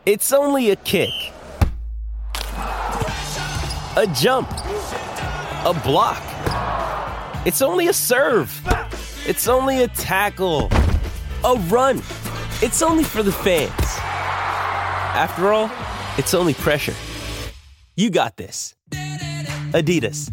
It's only a kick, a jump, a block. It's only a serve. It's only a tackle, a run. It's only for the fans. After all, it's only pressure. You got this. Adidas.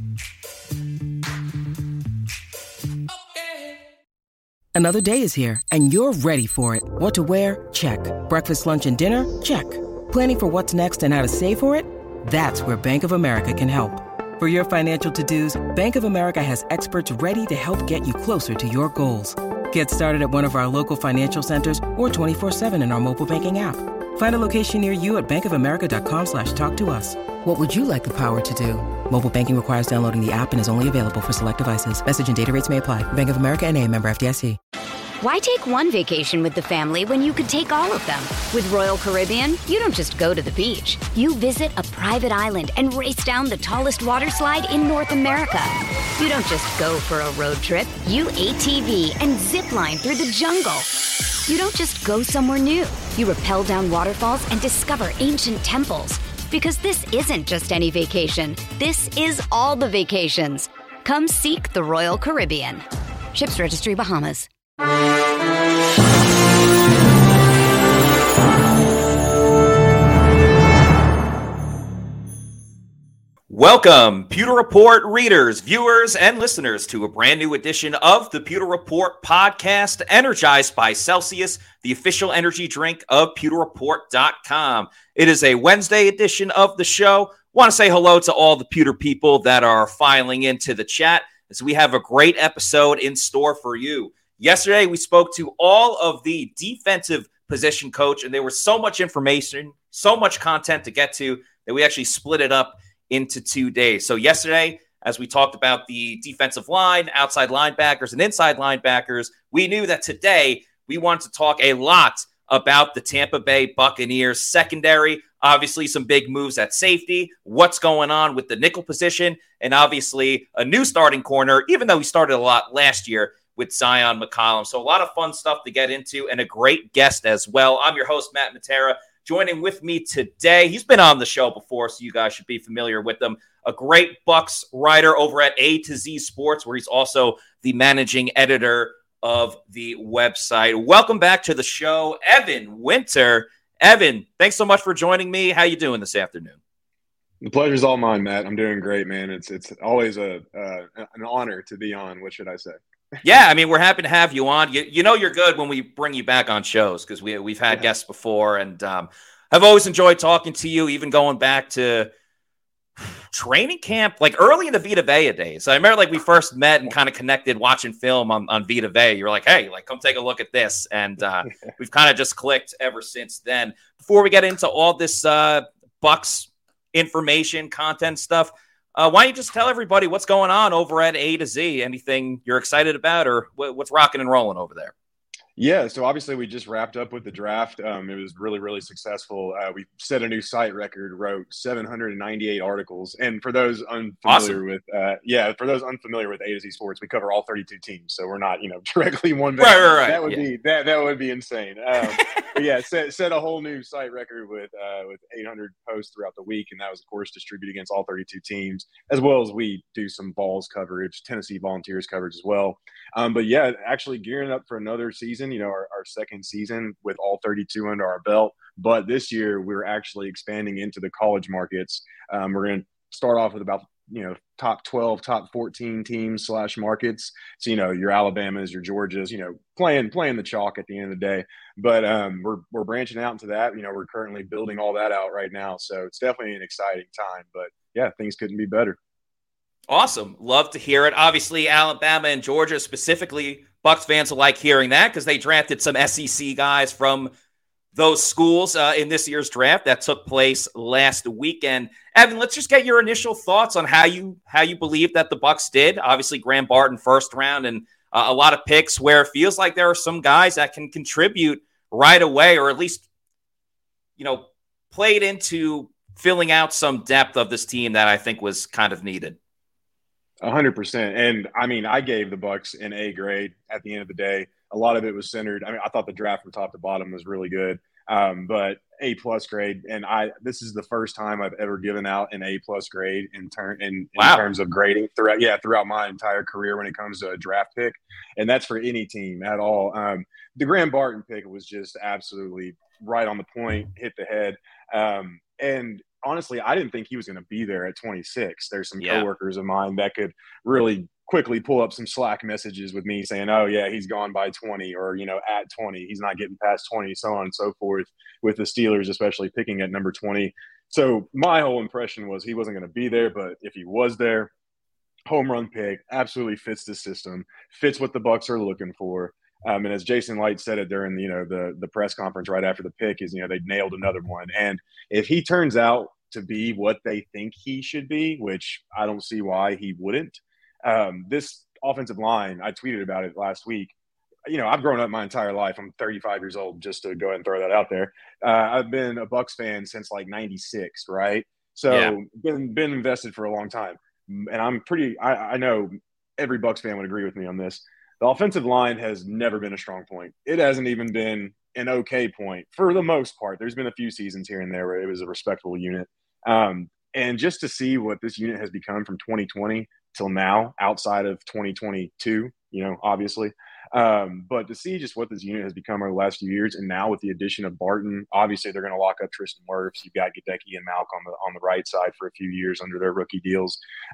Another day is here, and you're ready for it. What to wear? Check. Breakfast, lunch, and dinner? Check. Planning for what's next and how to save for it? That's where Bank of America can help. For your financial to-dos, Bank of America has experts ready to help get you closer to your goals. Get started at one of our local financial centers or 24/7 in our mobile banking app. Find a location near you at bankofamerica.com/talktous. What would you like the power to do? Mobile banking requires downloading the app and is only available for select devices. Message and data rates may apply. Bank of America N.A., member FDIC. Why take one vacation with the family when you could take all of them? With Royal Caribbean, you don't just go to the beach. You visit a private island and race down the tallest water slide in North America. You don't just go for a road trip. You ATV and zip line through the jungle. You don't just go somewhere new. You rappel down waterfalls and discover ancient temples. Because this isn't just any vacation. This is all the vacations. Come seek the Royal Caribbean. Ships Registry, Bahamas. Welcome, Pewter Report readers, viewers, and listeners to a brand new edition of the Pewter Report podcast, energized by Celsius, the official energy drink of pewterreport.com. It is a Wednesday edition of the show. Want to say hello to all the Pewter people that are filing into the chat, as we have a great episode in store for you. Yesterday, we spoke to all of the defensive position coach, and there was so much information, so much content to get to that we actually split it up into 2 days. So yesterday, as we talked about the defensive line, outside linebackers, and inside linebackers, we knew that today we wanted to talk a lot about the Tampa Bay Buccaneers secondary. Obviously, some big moves at safety, what's going on with the nickel position, and obviously a new starting corner, even though he started a lot last year with Zion McCollum. So a lot of fun stuff to get into and a great guest as well. I'm your host, Matt Matera. Joining with me today, he's been on the show before, so you guys should be familiar with him. A great Bucs writer over at A to Z Sports, where he's also the managing editor of the website. Welcome back to the show, Evan Winter. Evan, thanks so much for joining me. How you doing this afternoon? The pleasure's all mine, Matt. I'm doing great, man. It's always an honor to be on. What should I say? Yeah, I mean, we're happy to have you on. You know you're good when we bring you back on shows, because we've had guests before, and I've always enjoyed talking to you, even going back to training camp, like early in the Vita Vea days. I remember we first met and kind of connected watching film on Vita Vea. You were like, hey, come take a look at this. And we've kind of just clicked ever since then. Before we get into all this Bucs information, content stuff, why don't you just tell everybody what's going on over at A to Z? Anything you're excited about, or what's rocking and rolling over there? Yeah, so obviously we just wrapped up with the draft. It was really, really successful. We set a new site record, wrote 798 articles. And for those unfamiliar with for those unfamiliar with A to Z Sports, we cover all 32 teams. So we're not, directly one band. Right. That would be insane. But yeah, set a whole new site record with 800 posts throughout the week, and that was of course distributed against all 32 teams, as well as we do some Vols coverage, Tennessee Volunteers coverage as well. But yeah, actually gearing up for another season. Our second season with all 32 under our belt. But this year, we're actually expanding into the college markets. We're going to start off with about, top 12, top 14 teams / markets. So, your Alabamas, your Georgias, playing the chalk at the end of the day. But we're branching out into that. We're currently building all that out right now. So it's definitely an exciting time. But yeah, things couldn't be better. Awesome. Love to hear it. Obviously, Alabama and Georgia specifically, Bucs fans will like hearing that, because they drafted some SEC guys from those schools in this year's draft that took place last weekend. Evan, let's just get your initial thoughts on how you believe that the Bucs did. Obviously, Graham Barton first round, and a lot of picks where it feels like there are some guys that can contribute right away, or at least played into filling out some depth of this team that I think was kind of needed. 100%. And I mean, I gave the Bucs an A grade at the end of the day. A lot of it was centered. I mean, I thought the draft from top to bottom was really good. But A+ grade, and this is the first time I've ever given out an A+ grade in terms of grading throughout my entire career when it comes to a draft pick, and that's for any team at all. The Graham Barton pick was just absolutely right on the point, hit the head, and honestly, I didn't think he was going to be there at 26. There's some coworkers of mine that could really quickly pull up some Slack messages with me saying, oh yeah, he's gone by 20, or, at 20, he's not getting past 20, so on and so forth, with the Steelers, especially picking at number 20. So my whole impression was he wasn't going to be there, but if he was there, home run pick, absolutely fits the system, fits what the Bucs are looking for. And as Jason Light said it during, the press conference right after the pick is, they nailed another one. And if he turns out to be what they think he should be, which I don't see why he wouldn't, this offensive line, I tweeted about it last week. I've grown up my entire life. I'm 35 years old, just to go ahead and throw that out there. I've been a Bucs fan since like 96, right? So been invested for a long time. And I know every Bucs fan would agree with me on this. The offensive line has never been a strong point. It hasn't even been an okay point for the most part. There's been a few seasons here and there where it was a respectable unit. And just to see what this unit has become from 2020 till now, outside of 2022, obviously. But to see just what this unit has become over the last few years, and now with the addition of Barton, obviously they're going to lock up Tristan Wirfs. You've got Gadecki and Malk on the right side for a few years under their rookie deals.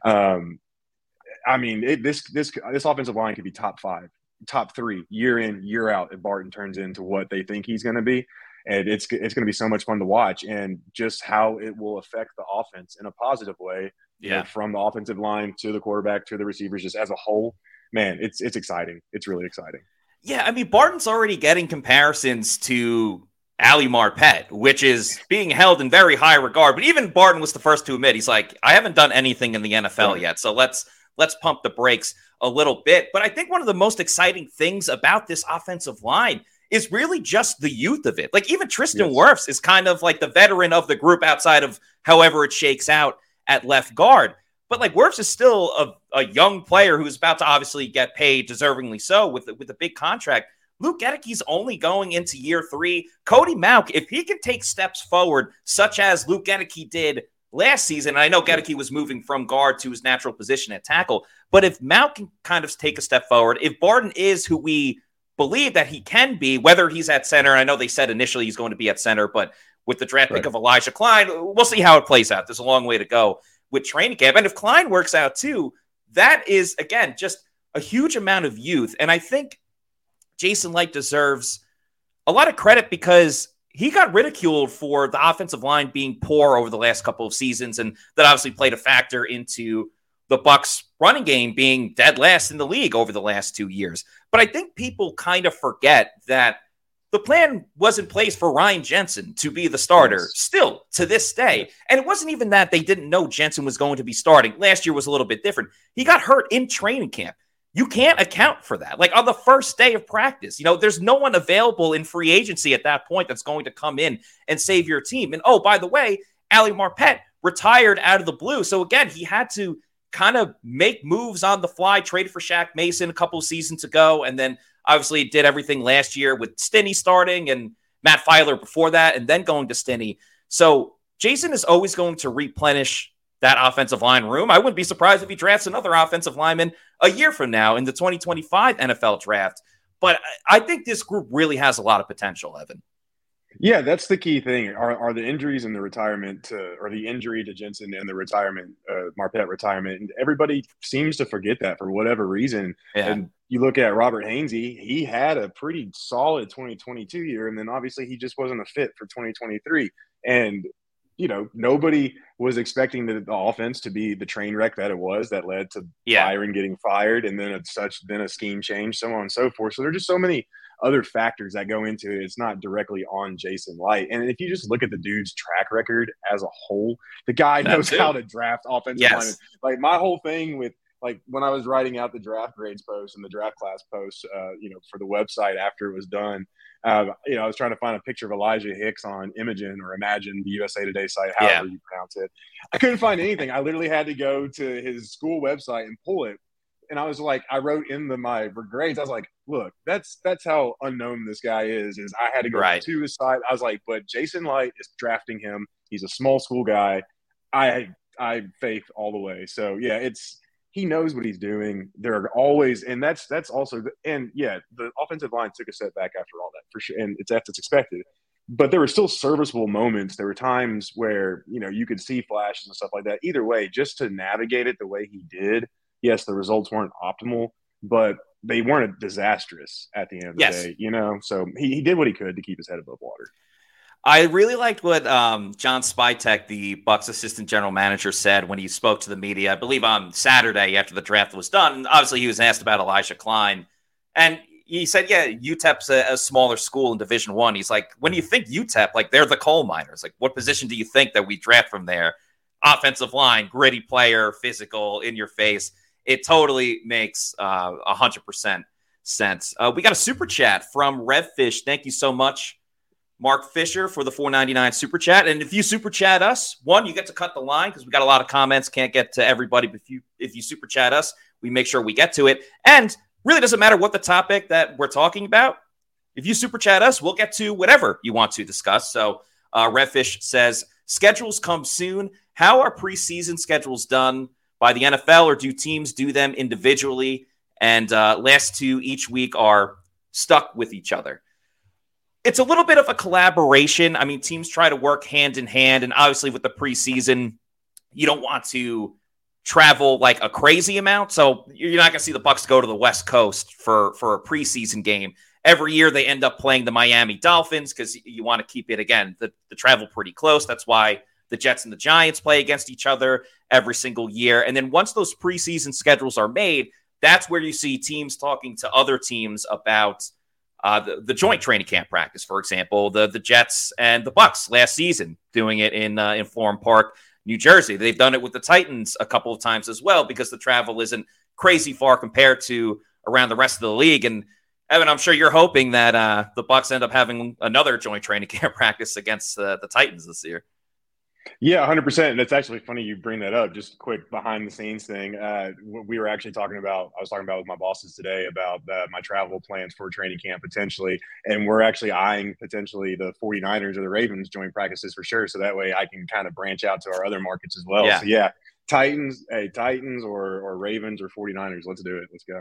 This offensive line could be top 5, top 3, year in, year out, if Barton turns into what they think he's going to be. And it's going to be so much fun to watch, and just how it will affect the offense in a positive way, from the offensive line to the quarterback to the receivers, just as a whole. Man, it's exciting. It's really exciting. Yeah, Barton's already getting comparisons to Ali Marpet, which is being held in very high regard. But even Barton was the first to admit, he's like, I haven't done anything in the NFL yet, so let's pump the brakes a little bit. But I think one of the most exciting things about this offensive line is really just the youth of it. Like, even Tristan Wirfs is kind of like the veteran of the group outside of however it shakes out at left guard. But like, Wirfs is still a young player who's about to obviously get paid, deservingly so, with a big contract. Luke Gedecke's only going into year 3. Cody Mauch, if he can take steps forward, such as Luke Gedecke did last season, and I know Gedecke was moving from guard to his natural position at tackle, but if Mauch can kind of take a step forward, if Barton is who we believe that he can be, whether he's at center, I know they said initially he's going to be at center, but with the draft pick of Elijah Klein, we'll see how it plays out. There's a long way to go with training camp. And if Klein works out too, that is, again, just a huge amount of youth. And I think Jason Licht deserves a lot of credit, because he got ridiculed for the offensive line being poor over the last couple of seasons. And that obviously played a factor into the Bucs running game being dead last in the league over the last 2 years. But I think people kind of forget that the plan was in place for Ryan Jensen to be the starter still to this day. And it wasn't even that they didn't know Jensen was going to be starting. Last year was a little bit different. He got hurt in training camp. You can't account for that. Like, on the first day of practice, there's no one available in free agency at that point that's going to come in and save your team. And, oh, by the way, Ali Marpet retired out of the blue. So again, he had to kind of make moves on the fly, traded for Shaq Mason a couple of seasons ago, and then obviously did everything last year with Stinney starting and Matt Filer before that, and then going to Stinney. So Jason is always going to replenish that offensive line room. I wouldn't be surprised if he drafts another offensive lineman a year from now in the 2025 NFL draft. But I think this group really has a lot of potential, Evan. Yeah, that's the key thing. Are the injuries and the retirement or the injury to Jensen and the retirement, Marpet retirement, and everybody seems to forget that for whatever reason. Yeah. And you look at Robert Hainsey, he had a pretty solid 2022 year, and then obviously he just wasn't a fit for 2023. And nobody was expecting the offense to be the train wreck that it was, that led to Byron getting fired, and then a scheme change, so on and so forth. So there are just so many other factors that go into it. It's not directly on Jason Licht. And if you just look at the dude's track record as a whole, the guy knows how to draft offensive linemen. Like, my whole thing with, like, when I was writing out the draft grades post and the draft class post, for the website after it was done, I was trying to find a picture of Elijah Hicks on Imagen or Imagine, the USA Today site, however you pronounce it. I couldn't find anything. I literally had to go to his school website and pull it. And I was like, I wrote in my grades, I was like, look, that's how unknown this guy is I had to go to his side. I was like, but Jason Light is drafting him. He's a small school guy. I faith all the way. So yeah, he knows what he's doing. There are always, and that's also, and yeah, the offensive line took a setback after all that for sure. And that's expected, but there were still serviceable moments. There were times where, you could see flashes and stuff like that. Either way, just to navigate it the way he did, yes, the results weren't optimal, but they weren't disastrous at the end of the day, So he did what he could to keep his head above water. I really liked what John Spytek, the Bucs assistant general manager, said when he spoke to the media, I believe on Saturday after the draft was done. And obviously, he was asked about Elijah Klein. And he said, yeah, UTEP's a smaller school in Division I. He's like, when you think UTEP, like they're the coal miners. Like, what position do you think that we draft from there? Offensive line, gritty player, physical, in your face. It totally makes 100% sense. We got a super chat from Revfish. Thank you so much, Mark Fisher, for the $4.99 super chat. And if you super chat us, you get to cut the line because we got a lot of comments. Can't get to everybody, but if you super chat us, we make sure we get to it. And really doesn't matter what the topic that we're talking about. If you super chat us, we'll get to whatever you want to discuss. So Redfish says, schedules come soon. How are preseason schedules done by the NFL, or do teams do them individually? And last two each week are stuck with each other. It's a little bit of a collaboration. I mean, teams try to work hand in hand. And obviously with the preseason, you don't want to travel like a crazy amount. So you're not going to see the Bucs go to the West Coast for a preseason game. Every year they end up playing the Miami Dolphins because you want to keep it, again, the travel pretty close. That's why the Jets and the Giants play against each other every single year. And then once those preseason schedules are made, that's where you see teams talking to other teams about the joint training camp practice. For example, the Jets and the Bucs last season doing it in Florham Park, New Jersey. They've done it with the Titans a couple of times as well because the travel isn't crazy far compared to around the rest of the league. And Evan, I'm sure you're hoping that the Bucs end up having another joint training camp practice against the Titans this year. Yeah, 100%. And it's actually funny you bring that up. Just a quick behind the scenes thing. We were actually I was talking about with my bosses today about my travel plans for training camp potentially. And we're actually eyeing potentially the 49ers or the Ravens joint practices for sure. So that way I can kind of branch out to our other markets as well. Yeah. So yeah, Titans or Ravens or 49ers. Let's do it. Let's go.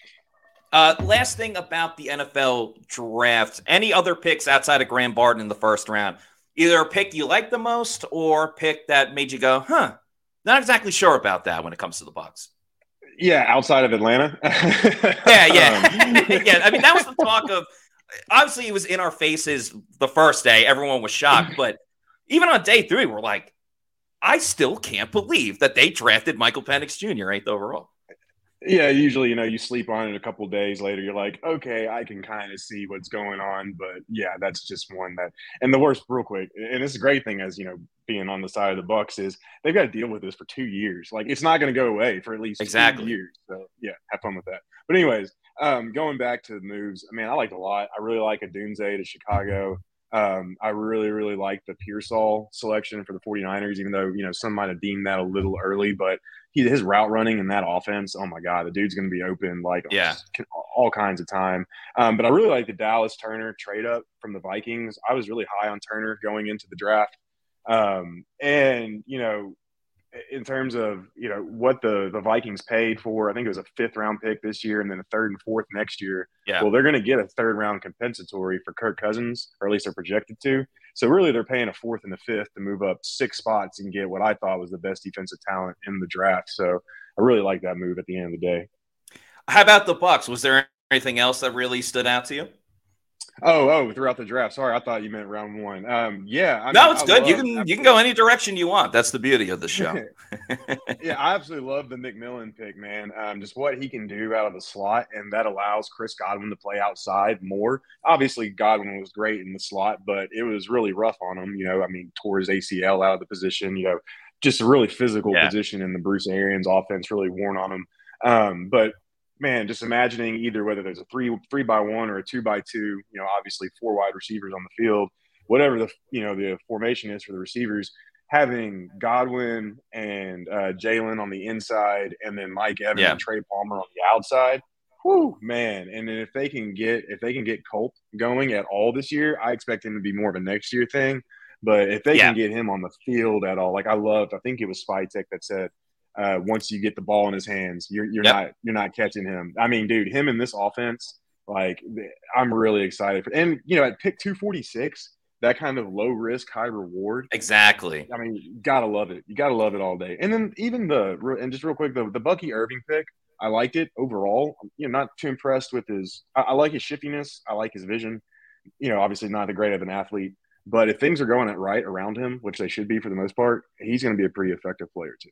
Last thing about the NFL draft, any other picks outside of Graham Barton in the first round? Either a pick you like the most or a pick that made you go, not exactly sure about that when it comes to the Bucs. Yeah, outside of Atlanta. Yeah. Yeah, I mean, that was the talk of – obviously, it was in our faces the first day. Everyone was shocked. But even on day 3, we're like, I still can't believe that they drafted Michael Penix Jr. 8th overall. Yeah, usually, you sleep on it a couple of days later. You're like, okay, I can kind of see what's going on. But yeah, that's just one that – and the worst, real quick, and this is a great thing as, being on the side of the Bucs is they've got to deal with this for 2 years. Like, it's not going to go away for at least 2 years. So, yeah, have fun with that. But anyways, going back to the moves, I mean, I liked a lot. I really like Odunze to Chicago. I really, really like the Pearsall selection for the 49ers, even though, some might have deemed that a little early. But his route running in that offense, oh, my God, the dude's going to be open all kinds of time. But I really like the Dallas Turner trade up from the Vikings. I was really high on Turner going into the draft. And, in terms of, what the Vikings paid for, I think it was a 5th round pick this year and then a 3rd and 4th next year. Yeah. Well, they're going to get a 3rd round compensatory for Kirk Cousins, or at least they're projected to. So really they're paying a 4th and a 5th to move up 6 spots and get what I thought was the best defensive talent in the draft. So I really like that move at the end of the day. How about the Bucs? Was there anything else that really stood out to you? Oh, throughout the draft. Sorry, I thought you meant round 1. Yeah. It's good. You can go any direction you want. That's the beauty of the show. Yeah, I absolutely love the McMillan pick, man. Just what he can do out of the slot, and that allows Chris Godwin to play outside more. Obviously, Godwin was great in the slot, but it was really rough on him. Tore his ACL out of the position. Just a really physical position in the Bruce Arians offense, really worn on him. But man, just imagining either whether there's a 3-by-1 or a 2-by-2, obviously 4 wide receivers on the field, whatever the formation is for the receivers. having Godwin and Jalen on the inside, and then Mike Evans and Trey Palmer on the outside. Whew, man! And then if they can get Culp going at all this year, I expect him to be more of a next year thing. But if they can get him on the field at all, like I think it was Spytek that said, once you get the ball in his hands, you're not catching him. I mean, dude, him in this offense, like I'm really excited for. And at pick 246, that kind of low risk, high reward. Exactly. I mean, you gotta love it. You gotta love it all day. And then even just real quick, the Bucky Irving pick, I liked it overall. Not too impressed with his. I like his shiftiness. I like his vision. Obviously not the great of an athlete, but if things are going right around him, which they should be for the most part, he's going to be a pretty effective player too.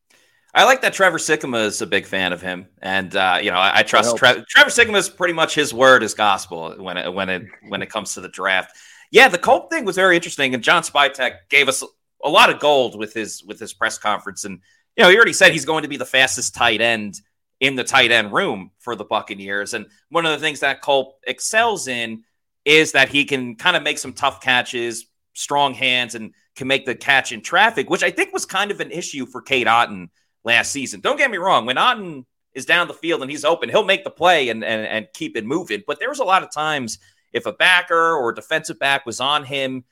I like that Trevor Sikkema is a big fan of him, and I trust Trevor Sikkema is pretty much his word is gospel when it comes to the draft. Yeah, the Colt thing was very interesting, and John Spytek gave us a lot of gold with his press conference, and he already said he's going to be the fastest tight end in the tight end room for the Buccaneers. And one of the things that Colt excels in is that he can kind of make some tough catches, strong hands, and can make the catch in traffic, which I think was kind of an issue for Cade Otton last season. Don't get me wrong. When Otton is down the field and he's open, he'll make the play and keep it moving. But there was a lot of times if a backer or a defensive back was on him,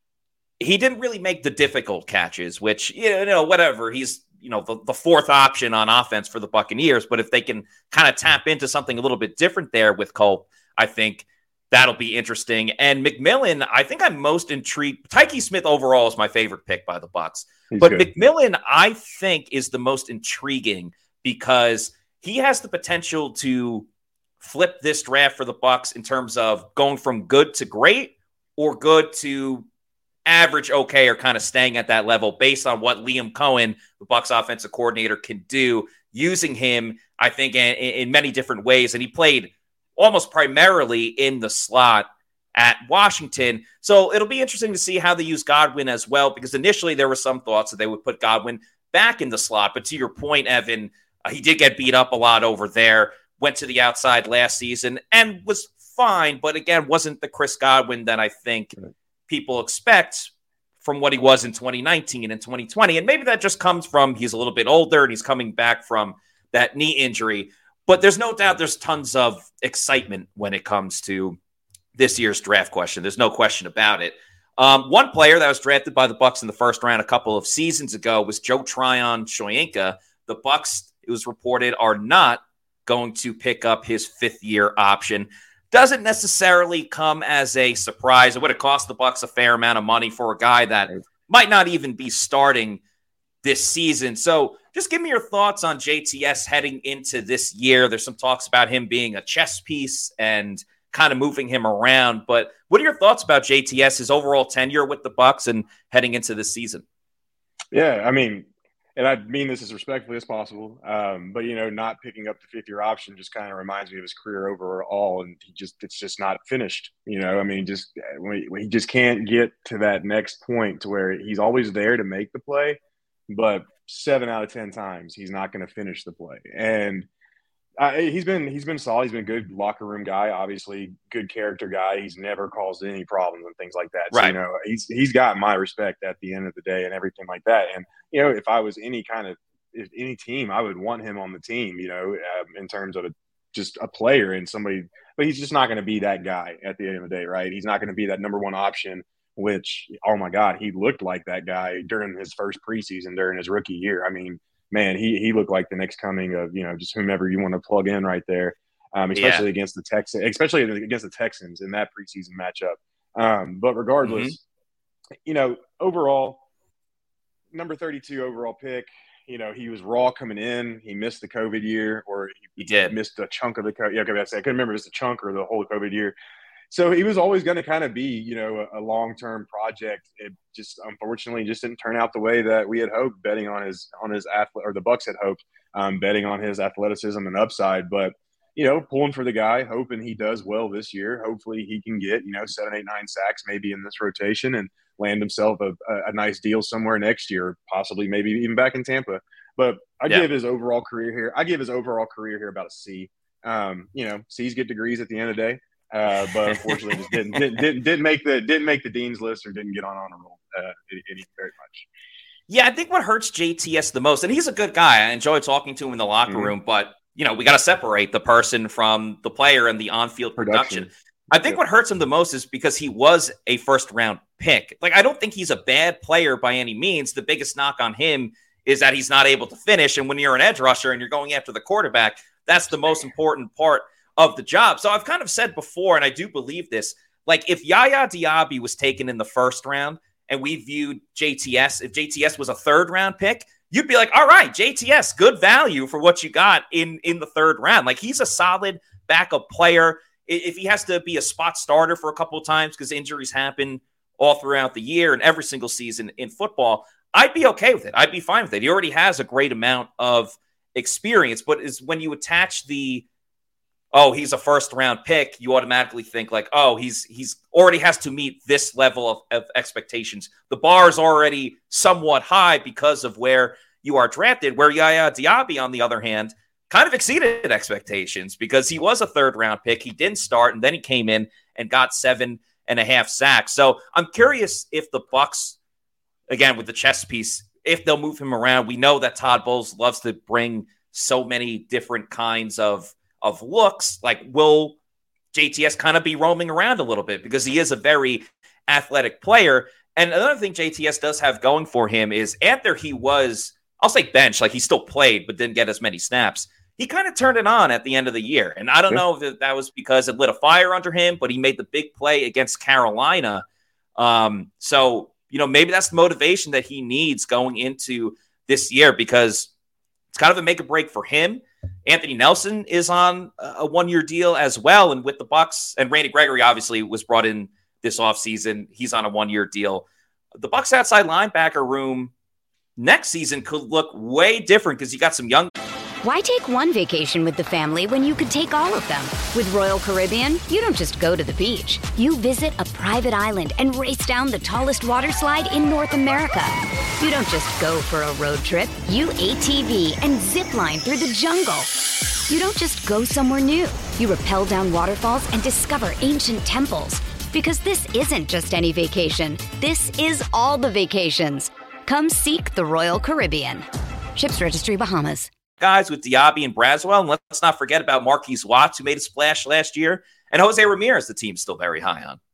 he didn't really make the difficult catches, which, whatever. He's, the fourth option on offense for the Buccaneers. But if they can kind of tap into something a little bit different there with Culp, I think that'll be interesting. And McMillan, I think I'm most intrigued. Tyke Smith overall is my favorite pick by the Bucs. But good. McMillan, I think, is the most intriguing because he has the potential to flip this draft for the Bucs in terms of going from good to great or good to average, okay, or kind of staying at that level based on what Liam Cohen, the Bucs offensive coordinator, can do using him, I think, in many different ways. And he played almost primarily in the slot at Washington. So it'll be interesting to see how they use Godwin as well, because initially there were some thoughts that they would put Godwin back in the slot. But to your point, Evan, he did get beat up a lot over there, went to the outside last season and was fine, but again, wasn't the Chris Godwin that I think people expect from what he was in 2019 and 2020. And maybe that just comes from he's a little bit older and he's coming back from that knee injury. But there's no doubt there's tons of excitement when it comes to this year's draft question. There's no question about it. One player that was drafted by the Bucs in the first round a couple of seasons ago was Joe Tryon-Shoyinka. The Bucs, it was reported, are not going to pick up his fifth-year option. Doesn't necessarily come as a surprise. It would have cost the Bucs a fair amount of money for a guy that might not even be starting this season. So just give me your thoughts on JTS heading into this year. There's some talks about him being a chess piece and kind of moving him around. But what are your thoughts about JTS, his overall tenure with the Bucs and heading into this season? Yeah, I mean, and I mean this as respectfully as possible, but, not picking up the fifth-year option just kind of reminds me of his career overall, and it's just not finished. He just can't get to that next point to where he's always there to make the play, but 7 out of 10 times he's not going to finish the play. And he's been solid. He's been a good locker room guy, obviously good character guy. He's never caused any problems and things like that. Right. So, he's got my respect at the end of the day and everything like that. And, if I was any team, I would want him on the team, in terms of just a player and somebody, but he's just not going to be that guy at the end of the day, right? He's not going to be that number one option, which, oh my God, he looked like that guy during his first preseason, during his rookie year. I mean, man, he looked like the next coming of, just whomever you want to plug in right there, especially against the Texans in that preseason matchup. But regardless, overall, number 32 overall pick, he was raw coming in. He missed the COVID year, or he missed a chunk of the COVID. Yeah, okay, I couldn't remember if it's a chunk or the whole COVID year. So he was always going to kind of be, a long-term project. It just unfortunately just didn't turn out the way that we had hoped, betting on his athlete, or the Bucs had hoped, betting on his athleticism and upside. But, pulling for the guy, hoping he does well this year. Hopefully he can get, 7, 8, 9 sacks maybe in this rotation and land himself a nice deal somewhere next year, possibly maybe even back in Tampa. But I give his overall career here about a C. C's get degrees at the end of the day. But unfortunately, just didn't make the dean's list or didn't get on honor roll very much. Yeah, I think what hurts JTS the most, and he's a good guy. I enjoy talking to him in the locker room, but we got to separate the person from the player and the on-field production. I think what hurts him the most is because he was a first-round pick. Like, I don't think he's a bad player by any means. The biggest knock on him is that he's not able to finish. And when you're an edge rusher and you're going after the quarterback, that's the most important part of the job. So I've kind of said before, and I do believe this, like if Yaya Diaby was taken in the first round and we viewed JTS, if JTS was a third-round pick, you'd be like, all right, JTS, good value for what you got in the third round. Like, he's a solid backup player. If he has to be a spot starter for a couple of times because injuries happen all throughout the year and every single season in football, I'd be okay with it. I'd be fine with it. He already has a great amount of experience, but is when you attach he's a first-round pick, you automatically think like, he's already has to meet this level of expectations. The bar is already somewhat high because of where you are drafted, where Yaya Diaby, on the other hand, kind of exceeded expectations because he was a third-round pick. He didn't start, and then he came in and got 7.5 sacks. So I'm curious if the Bucs, again, with the chess piece, if they'll move him around. We know that Todd Bowles loves to bring so many different kinds of looks. Like, will JTS kind of be roaming around a little bit because he is a very athletic player? And another thing JTS does have going for him is after he was, I'll say bench, like he still played but didn't get as many snaps, he kind of turned it on at the end of the year. And I don't know if that was because it lit a fire under him, but he made the big play against Carolina. So, maybe that's the motivation that he needs going into this year because it's kind of a make or break for him. Anthony Nelson is on a one-year deal as well. And with the Bucs, and Randy Gregory obviously was brought in this offseason. He's on a one-year deal. The Bucs outside linebacker room next season could look way different because you got some young. Why take one vacation with the family when you could take all of them? With Royal Caribbean, you don't just go to the beach. You visit a private island and race down the tallest water slide in North America. You don't just go for a road trip. You ATV and zip line through the jungle. You don't just go somewhere new. You rappel down waterfalls and discover ancient temples. Because this isn't just any vacation. This is all the vacations. Come seek the Royal Caribbean. Ships Registry, Bahamas. Guys with Diaby and Braswell, and let's not forget about Marquise Watts, who made a splash last year, and Jose Ramirez, the team's still very high on.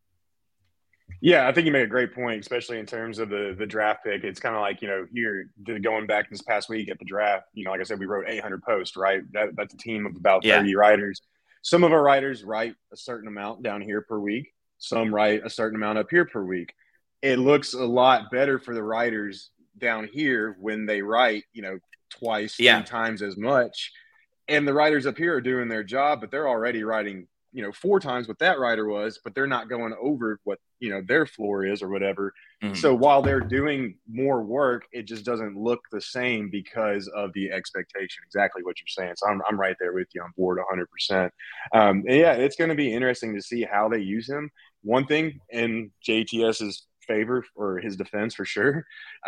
Yeah, I think you make a great point, especially in terms of the draft pick. It's kind of like, here, going back this past week at the draft, like I said, we wrote 800 posts, right? That's a team of about 30 writers. Some of our writers write a certain amount down here per week. Some write a certain amount up here per week. It looks a lot better for the writers down here when they write, twice, 3 times as much. And the writers up here are doing their job, but they're already writing, 4 times what that writer was, but they're not going over what, their floor is or whatever. Mm-hmm. So while they're doing more work, it just doesn't look the same because of the expectation. Exactly what you're saying. So I'm right there with you on board 100%. And yeah, it's going to be interesting to see how they use him. One thing in JTS's favor or his defense for sure,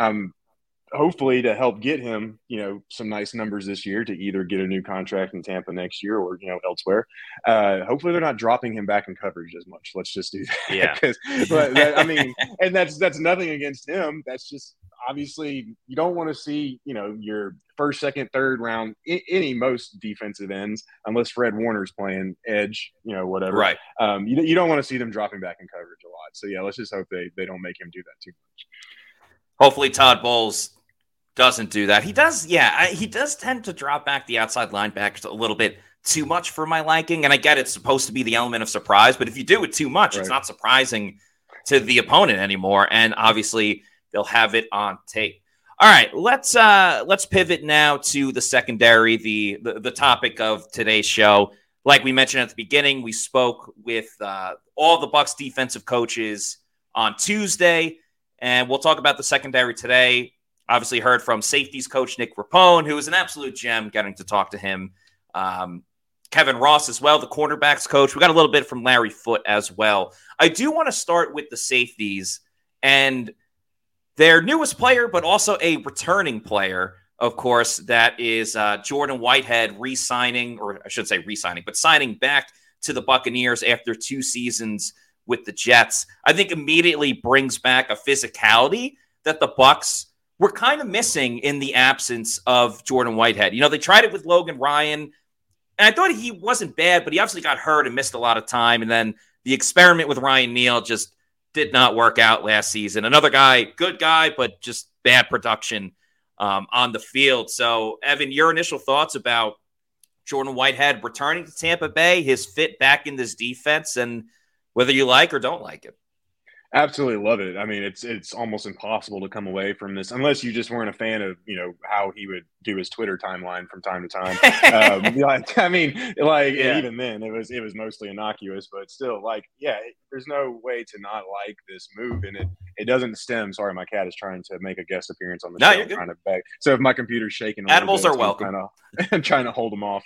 hopefully to help get him, some nice numbers this year to either get a new contract in Tampa next year or, elsewhere. Hopefully they're not dropping him back in coverage as much. Let's just do that. Yeah. And that's nothing against him. That's just obviously you don't want to see, your first, second, third round, most defensive ends, unless Fred Warner's playing edge, whatever. Right. You don't want to see them dropping back in coverage a lot. So yeah, let's just hope they don't make him do that too much. Hopefully Todd Bowles doesn't do that. He does, he does tend to drop back the outside linebackers a little bit too much for my liking, and I get it's supposed to be the element of surprise, but if you do it too much, It's not surprising to the opponent anymore, and obviously they'll have it on tape. All right, let's pivot now to the secondary, the topic of today's show. Like we mentioned at the beginning, we spoke with all the Bucs defensive coaches on Tuesday, and we'll talk about the secondary today. Obviously heard from safeties coach Nick Rapone, who is an absolute gem, getting to talk to him. Kevin Ross as well, the cornerbacks coach. We got a little bit from Larry Foote as well. I do want to start with the safeties and their newest player, but also a returning player, of course, that is Jordan Whitehead re-signing, or I should say re-signing, but signing back to the Buccaneers after 2 seasons with the Jets. I think immediately brings back a physicality that the Bucs we're kind of missing in the absence of Jordan Whitehead. They tried it with Logan Ryan, and I thought he wasn't bad, but he obviously got hurt and missed a lot of time. And then the experiment with Ryan Neal just did not work out last season. Another guy, good guy, but just bad production on the field. So, Evan, your initial thoughts about Jordan Whitehead returning to Tampa Bay, his fit back in this defense, and whether you like or don't like it? Absolutely love it. I mean, it's almost impossible to come away from this unless you just weren't a fan of, how he would do his Twitter timeline from time to time. Even then it was mostly innocuous, but still, there's no way to not like this move. And it doesn't stem. Sorry, my cat is trying to make a guest appearance on the show. You're good. Trying to beg. So if my computer's shaking, animals are welcome. I'm trying to hold them off.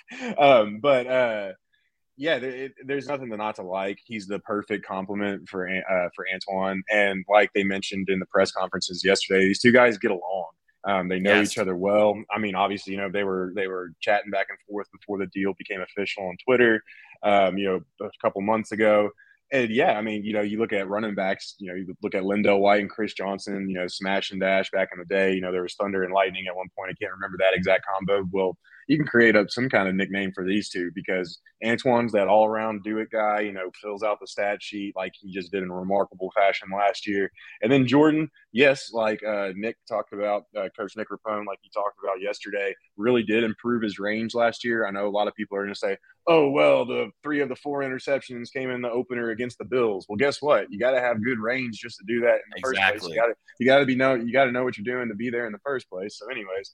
There's nothing to not to like. He's the perfect complement for Antoine, and like they mentioned in the press conferences yesterday, these two guys get along. They know each other well. I mean, obviously, they were chatting back and forth before the deal became official on Twitter, a couple months ago. And you look at running backs, you look at Lindell White and Chris Johnson, smash and dash back in the day. There was thunder and lightning at one point. I can't remember that exact combo. Well, you can create up some kind of nickname for these two because Antoine's that all-around do-it guy, fills out the stat sheet like he just did in a remarkable fashion last year. And then Jordan, yes, like Nick talked about, Coach Nick Rapone, like he talked about yesterday, really did improve his range last year. I know a lot of people are going to say, oh, well, the 3 of the 4 interceptions came in the opener against the Bills. Well, guess what? You got to have good range just to do that in the first place. You got to know what you're doing to be there in the first place. So anyways,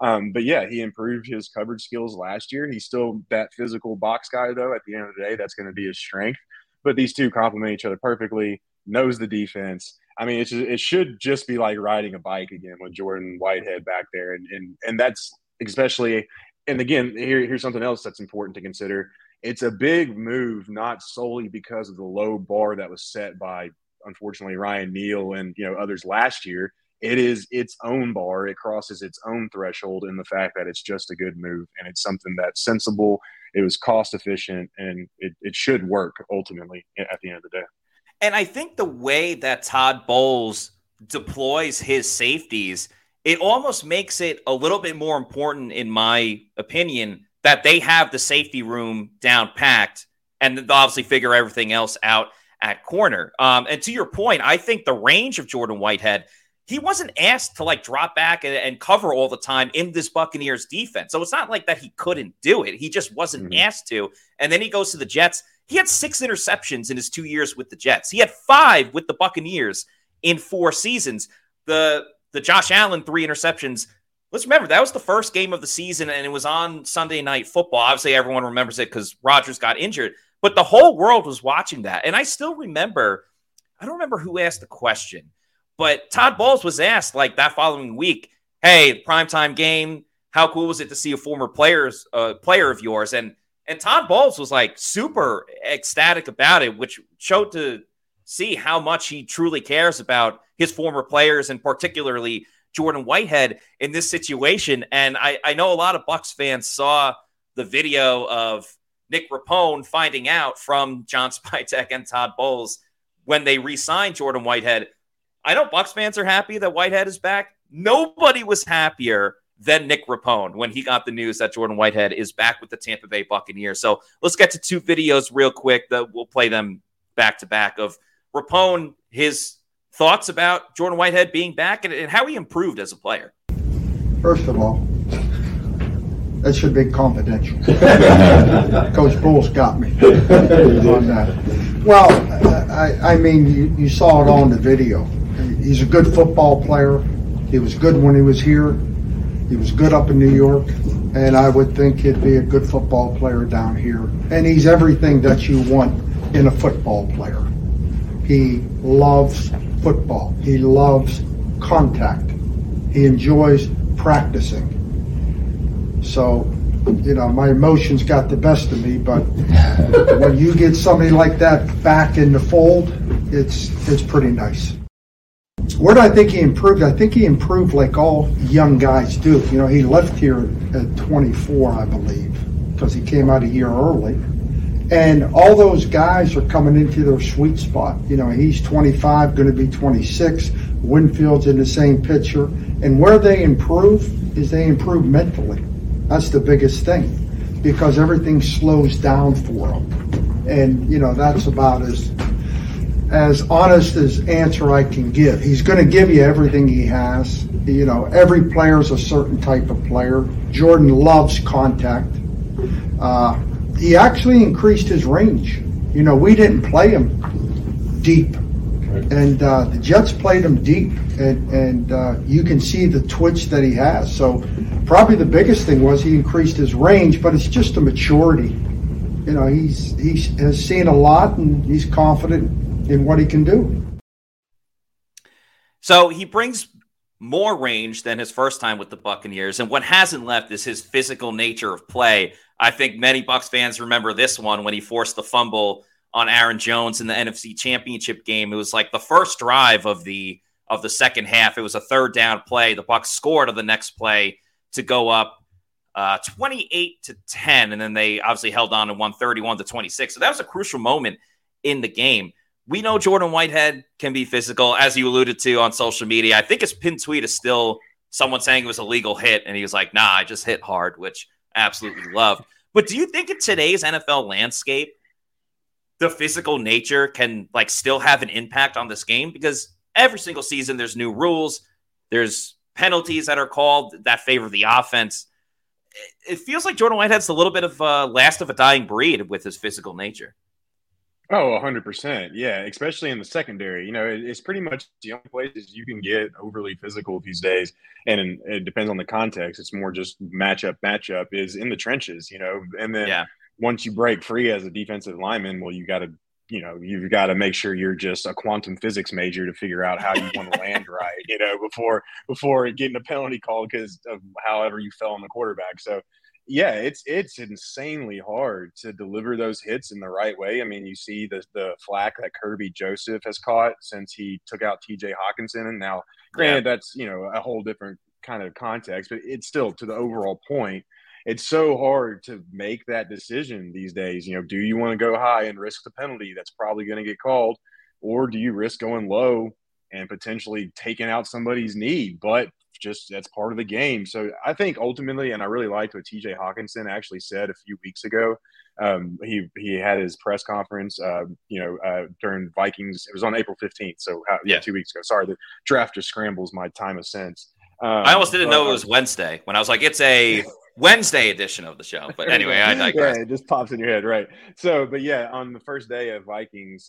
he improved his coverage skills last year. He's still that physical box guy, though. At the end of the day, that's going to be his strength. But these two complement each other perfectly, knows the defense. I mean, it should just be like riding a bike again with Jordan Whitehead back there. And that's especially – and again, here's something else that's important to consider. It's a big move, not solely because of the low bar that was set by, unfortunately, Ryan Neal and others last year. It is its own bar. It crosses its own threshold in the fact that it's just a good move, and it's something that's sensible. It was cost efficient, and it should work ultimately at the end of the day. And I think the way that Todd Bowles deploys his safeties, it almost makes it a little bit more important, in my opinion, that they have the safety room down packed and they'll obviously figure everything else out at corner. And to your point, I think the range of Jordan Whitehead, he wasn't asked to drop back and cover all the time in this Buccaneers defense. So it's not like that he couldn't do it. He just wasn't asked to. And then he goes to the Jets. He had 6 interceptions in his 2 years with the Jets. He had 5 with the Buccaneers in 4 seasons. The Josh Allen 3 interceptions. Let's remember, that was the first game of the season, and it was on Sunday Night Football. Obviously, everyone remembers it because Rodgers got injured. But the whole world was watching that. And I still remember, I don't remember who asked the question, but Todd Bowles was asked that following week, hey, primetime game, how cool was it to see a former player of yours? And Todd Bowles was super ecstatic about it, which showed to see how much he truly cares about his former players and particularly Jordan Whitehead in this situation. And I know a lot of Bucs fans saw the video of Nick Rapone finding out from John Spytek and Todd Bowles when they re-signed Jordan Whitehead. I know Bucs fans are happy that Whitehead is back. Nobody was happier than Nick Rapone when he got the news that Jordan Whitehead is back with the Tampa Bay Buccaneers. So let's get to 2 videos real quick. That we'll play them back to back of Rapone, his thoughts about Jordan Whitehead being back and how he improved as a player. First of all, that should be confidential. Coach Bowles got me on that. Well, I mean, you saw it on the video. He's a good football player. He was good when he was here. He was good up in New York. And I would think he'd be a good football player down here. And he's everything that you want in a football player. He loves football. He loves contact. He enjoys practicing. So, my emotions got the best of me, but when you get somebody like that back in the fold, it's pretty nice. Where do I think he improved? I think he improved like all young guys do. He left here at 24, I believe, because he came out a year early. And all those guys are coming into their sweet spot. He's 25, going to be 26. Winfield's in the same picture. And where they improve is they improve mentally. That's the biggest thing, because everything slows down for them. And, that's about as honest as answer I can give. He's going to give you everything he has. Every player is a certain type of player. Jordan loves contact. He actually increased his range. We didn't play him deep. And the Jets played him deep. And you can see the twitch that he has. So probably the biggest thing was he increased his range, but it's just a maturity. He has seen a lot, and he's confident in what he can do. So he brings more range than his first time with the Buccaneers, and what hasn't left is his physical nature of play. I think many Bucs fans remember this one when he forced the fumble on Aaron Jones in the NFC Championship game. It was like the first drive of the second half. It was a third down play. The Bucs scored on the next play to go up 28-10, and then they obviously held on and won 31-26. So that was a crucial moment in the game. We know Jordan Whitehead can be physical, as you alluded to on social media. I think his pinned tweet is still someone saying it was a legal hit, and he was like, nah, I just hit hard, which I absolutely loved. But do you think in today's NFL landscape, the physical nature can still have an impact on this game? Because every single season there's new rules, there's penalties that are called that favor the offense. It feels like Jordan Whitehead's a little bit of last of a dying breed with his physical nature. Oh, 100%. Yeah, especially in the secondary. It's pretty much the only places you can get overly physical these days. And it depends on the context. It's more just matchup is in the trenches, and then once you break free as a defensive lineman, well, you've got to make sure you're just a quantum physics major to figure out how you want to land right, before getting a penalty called because of however you fell on the quarterback. So, yeah, it's insanely hard to deliver those hits in the right way. I mean, you see the flack that Kirby Joseph has caught since he took out TJ Hawkinson. And now, granted, that's, a whole different kind of context, but it's still, to the overall point, it's so hard to make that decision these days. Do you want to go high and risk the penalty that's probably going to get called, or do you risk going low and potentially taking out somebody's knee? But just that's part of the game. So I think ultimately, and I really liked what TJ Hawkinson actually said a few weeks ago. He had his press conference, during Vikings. It was on April 15th. So 2 weeks ago. Sorry, the draft just scrambles my time of sense. I almost didn't know it was Wednesday when I was like, it's a Wednesday edition of the show. But anyway, I digress. Yeah, it just pops in your head, right? So, but yeah, on the first day of Vikings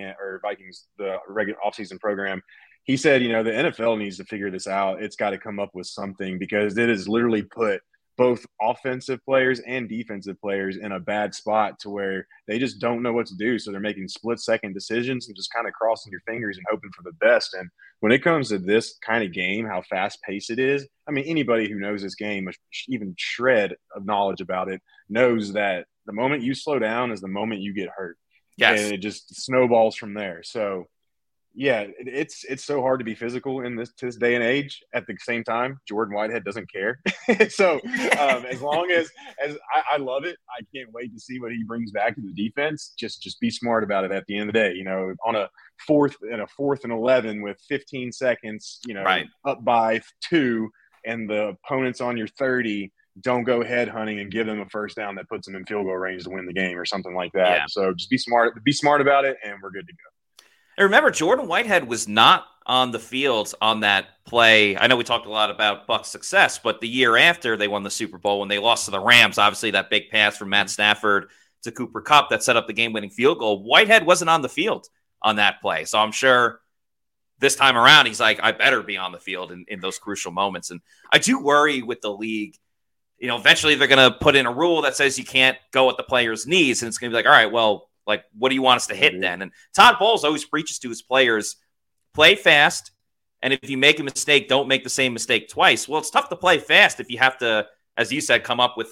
the regular offseason program, he said, the NFL needs to figure this out. It's got to come up with something because it has literally put both offensive players and defensive players in a bad spot to where they just don't know what to do. So they're making split-second decisions and just kind of crossing your fingers and hoping for the best. And when it comes to this kind of game, how fast-paced it is, I mean, anybody who knows this game, even shred of knowledge about it, knows that the moment you slow down is the moment you get hurt. Yes. And it just snowballs from there. So, yeah, it's so hard to be physical in this day and age. At the same time, Jordan Whitehead doesn't care. So as long as I love it, I can't wait to see what he brings back to the defense. Just be smart about it at the end of the day. On a fourth and 11 with 15 seconds, right, up by 2, and the opponent's on your 30. Don't go head hunting and give them a first down that puts them in field goal range to win the game or something like that. Yeah. So just be smart about it, and we're good to go. And remember, Jordan Whitehead was not on the field on that play. I know we talked a lot about Bucs' success, but the year after they won the Super Bowl when they lost to the Rams, obviously that big pass from Matt Stafford to Cooper Kupp that set up the game-winning field goal, Whitehead wasn't on the field on that play. So I'm sure this time around he's like, I better be on the field in those crucial moments. And I do worry with the league. Eventually they're going to put in a rule that says you can't go at the player's knees, and it's going to be like, all right, well, what do you want us to hit then? And Todd Bowles always preaches to his players, play fast, and if you make a mistake, don't make the same mistake twice. Well, it's tough to play fast if you have to, as you said, come up with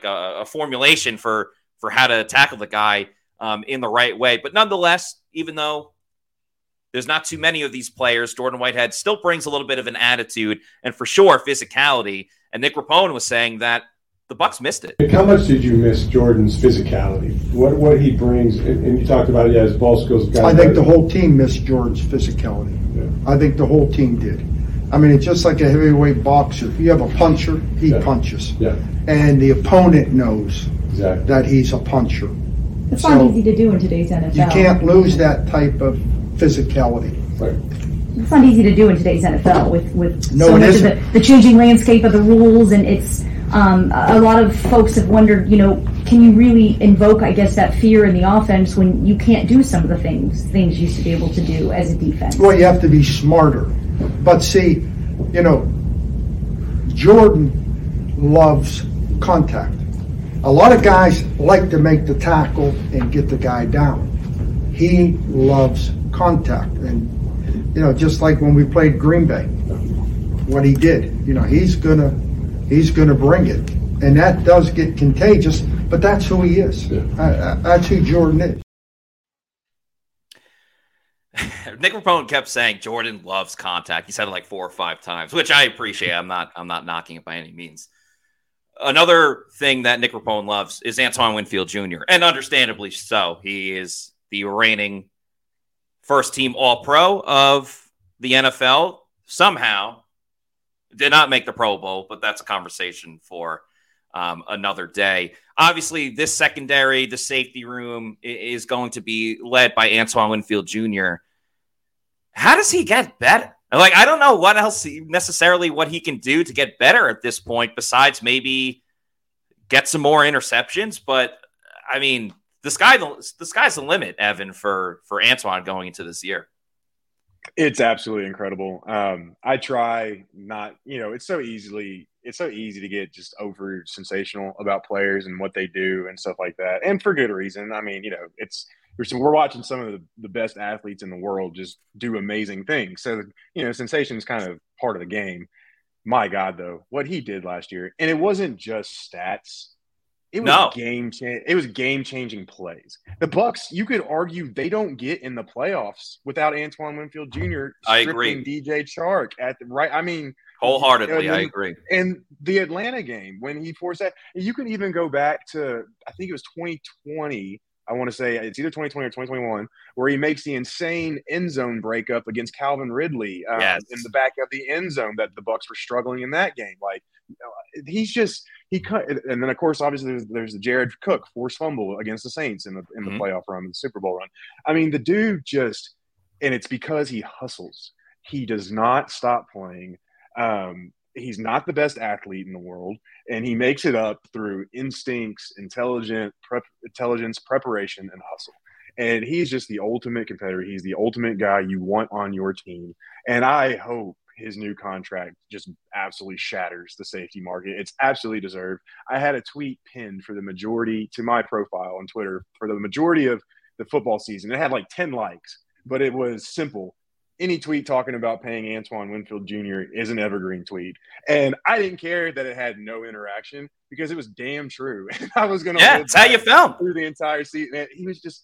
a formulation for how to tackle the guy in the right way. But nonetheless, even though there's not too many of these players, Jordan Whitehead still brings a little bit of an attitude and for sure physicality. And Nick Rapone was saying that the Bucs missed it. How much did you miss Jordan's physicality? What he brings, and you talked about it as ball skills. I think the whole team missed Jordan's physicality. I think the whole team did. I mean, it's just like a heavyweight boxer. If you have a puncher, he punches. Yeah. And the opponent knows that he's a puncher. It's not easy to do in today's NFL. You can't lose that type of physicality. Right. It's not easy to do in today's NFL with No, so it much isn't. of the changing landscape of the rules, and it's a lot of folks have wondered, can you really invoke, I guess, that fear in the offense when you can't do some of the things you used to be able to do as a defense? Well, you have to be smarter. But see, Jordan loves contact. A lot of guys like to make the tackle and get the guy down. He loves contact. And, just like when we played Green Bay, what he did, he's gonna bring it. And that does get contagious, but that's who he is. That's who Jordan is. Nick Rapone kept saying Jordan loves contact. He said it like 4 or 5 times, which I appreciate. I'm not knocking it by any means. Another thing that Nick Rapone loves is Antoine Winfield Jr., and understandably so. He is the reigning first-team All-Pro of the NFL. Somehow did not make the Pro Bowl, but that's a conversation for another day. Obviously, this secondary, the safety room, is going to be led by Antoine Winfield Jr. How does he get better? I don't know what else what he can do to get better at this point, besides maybe get some more interceptions. But I mean, the sky's the limit, Evan, for Antoine going into this year. It's absolutely incredible. I try not, it's so easy to get just over sensational about players and what they do and stuff like that. And for good reason. I mean, we're watching some of the best athletes in the world just do amazing things. So, sensation is kind of part of the game. My God, though, what he did last year, and it wasn't just stats. It was game-changing plays. The Bucs, you could argue they don't get in the playoffs without Antoine Winfield Jr. I agree. DJ Chark at the right. I mean, wholeheartedly, I agree. And the Atlanta game, when he forced that, you can even go back to, I think it was 2020. I want to say it's either 2020 or 2021, where he makes the insane end zone breakup against Calvin Ridley in the back of the end zone that the Bucs were struggling in that game. And then of course, obviously there's the Jared Cook forced fumble against the Saints in the playoff run, the Super Bowl run. I mean, the dude and it's because he hustles. He does not stop playing. He's not the best athlete in the world, and he makes it up through instincts, intelligence, preparation, and hustle. And he's just the ultimate competitor. He's the ultimate guy you want on your team. And I hope his new contract just absolutely shatters the safety market. It's absolutely deserved. I had a tweet pinned to my profile on Twitter for the majority of the football season. It had like 10 likes, but it was simple. Any tweet talking about paying Antoine Winfield Jr. is an evergreen tweet. And I didn't care that it had no interaction because it was damn true. I was going to that's how you felt through the entire season. He was just,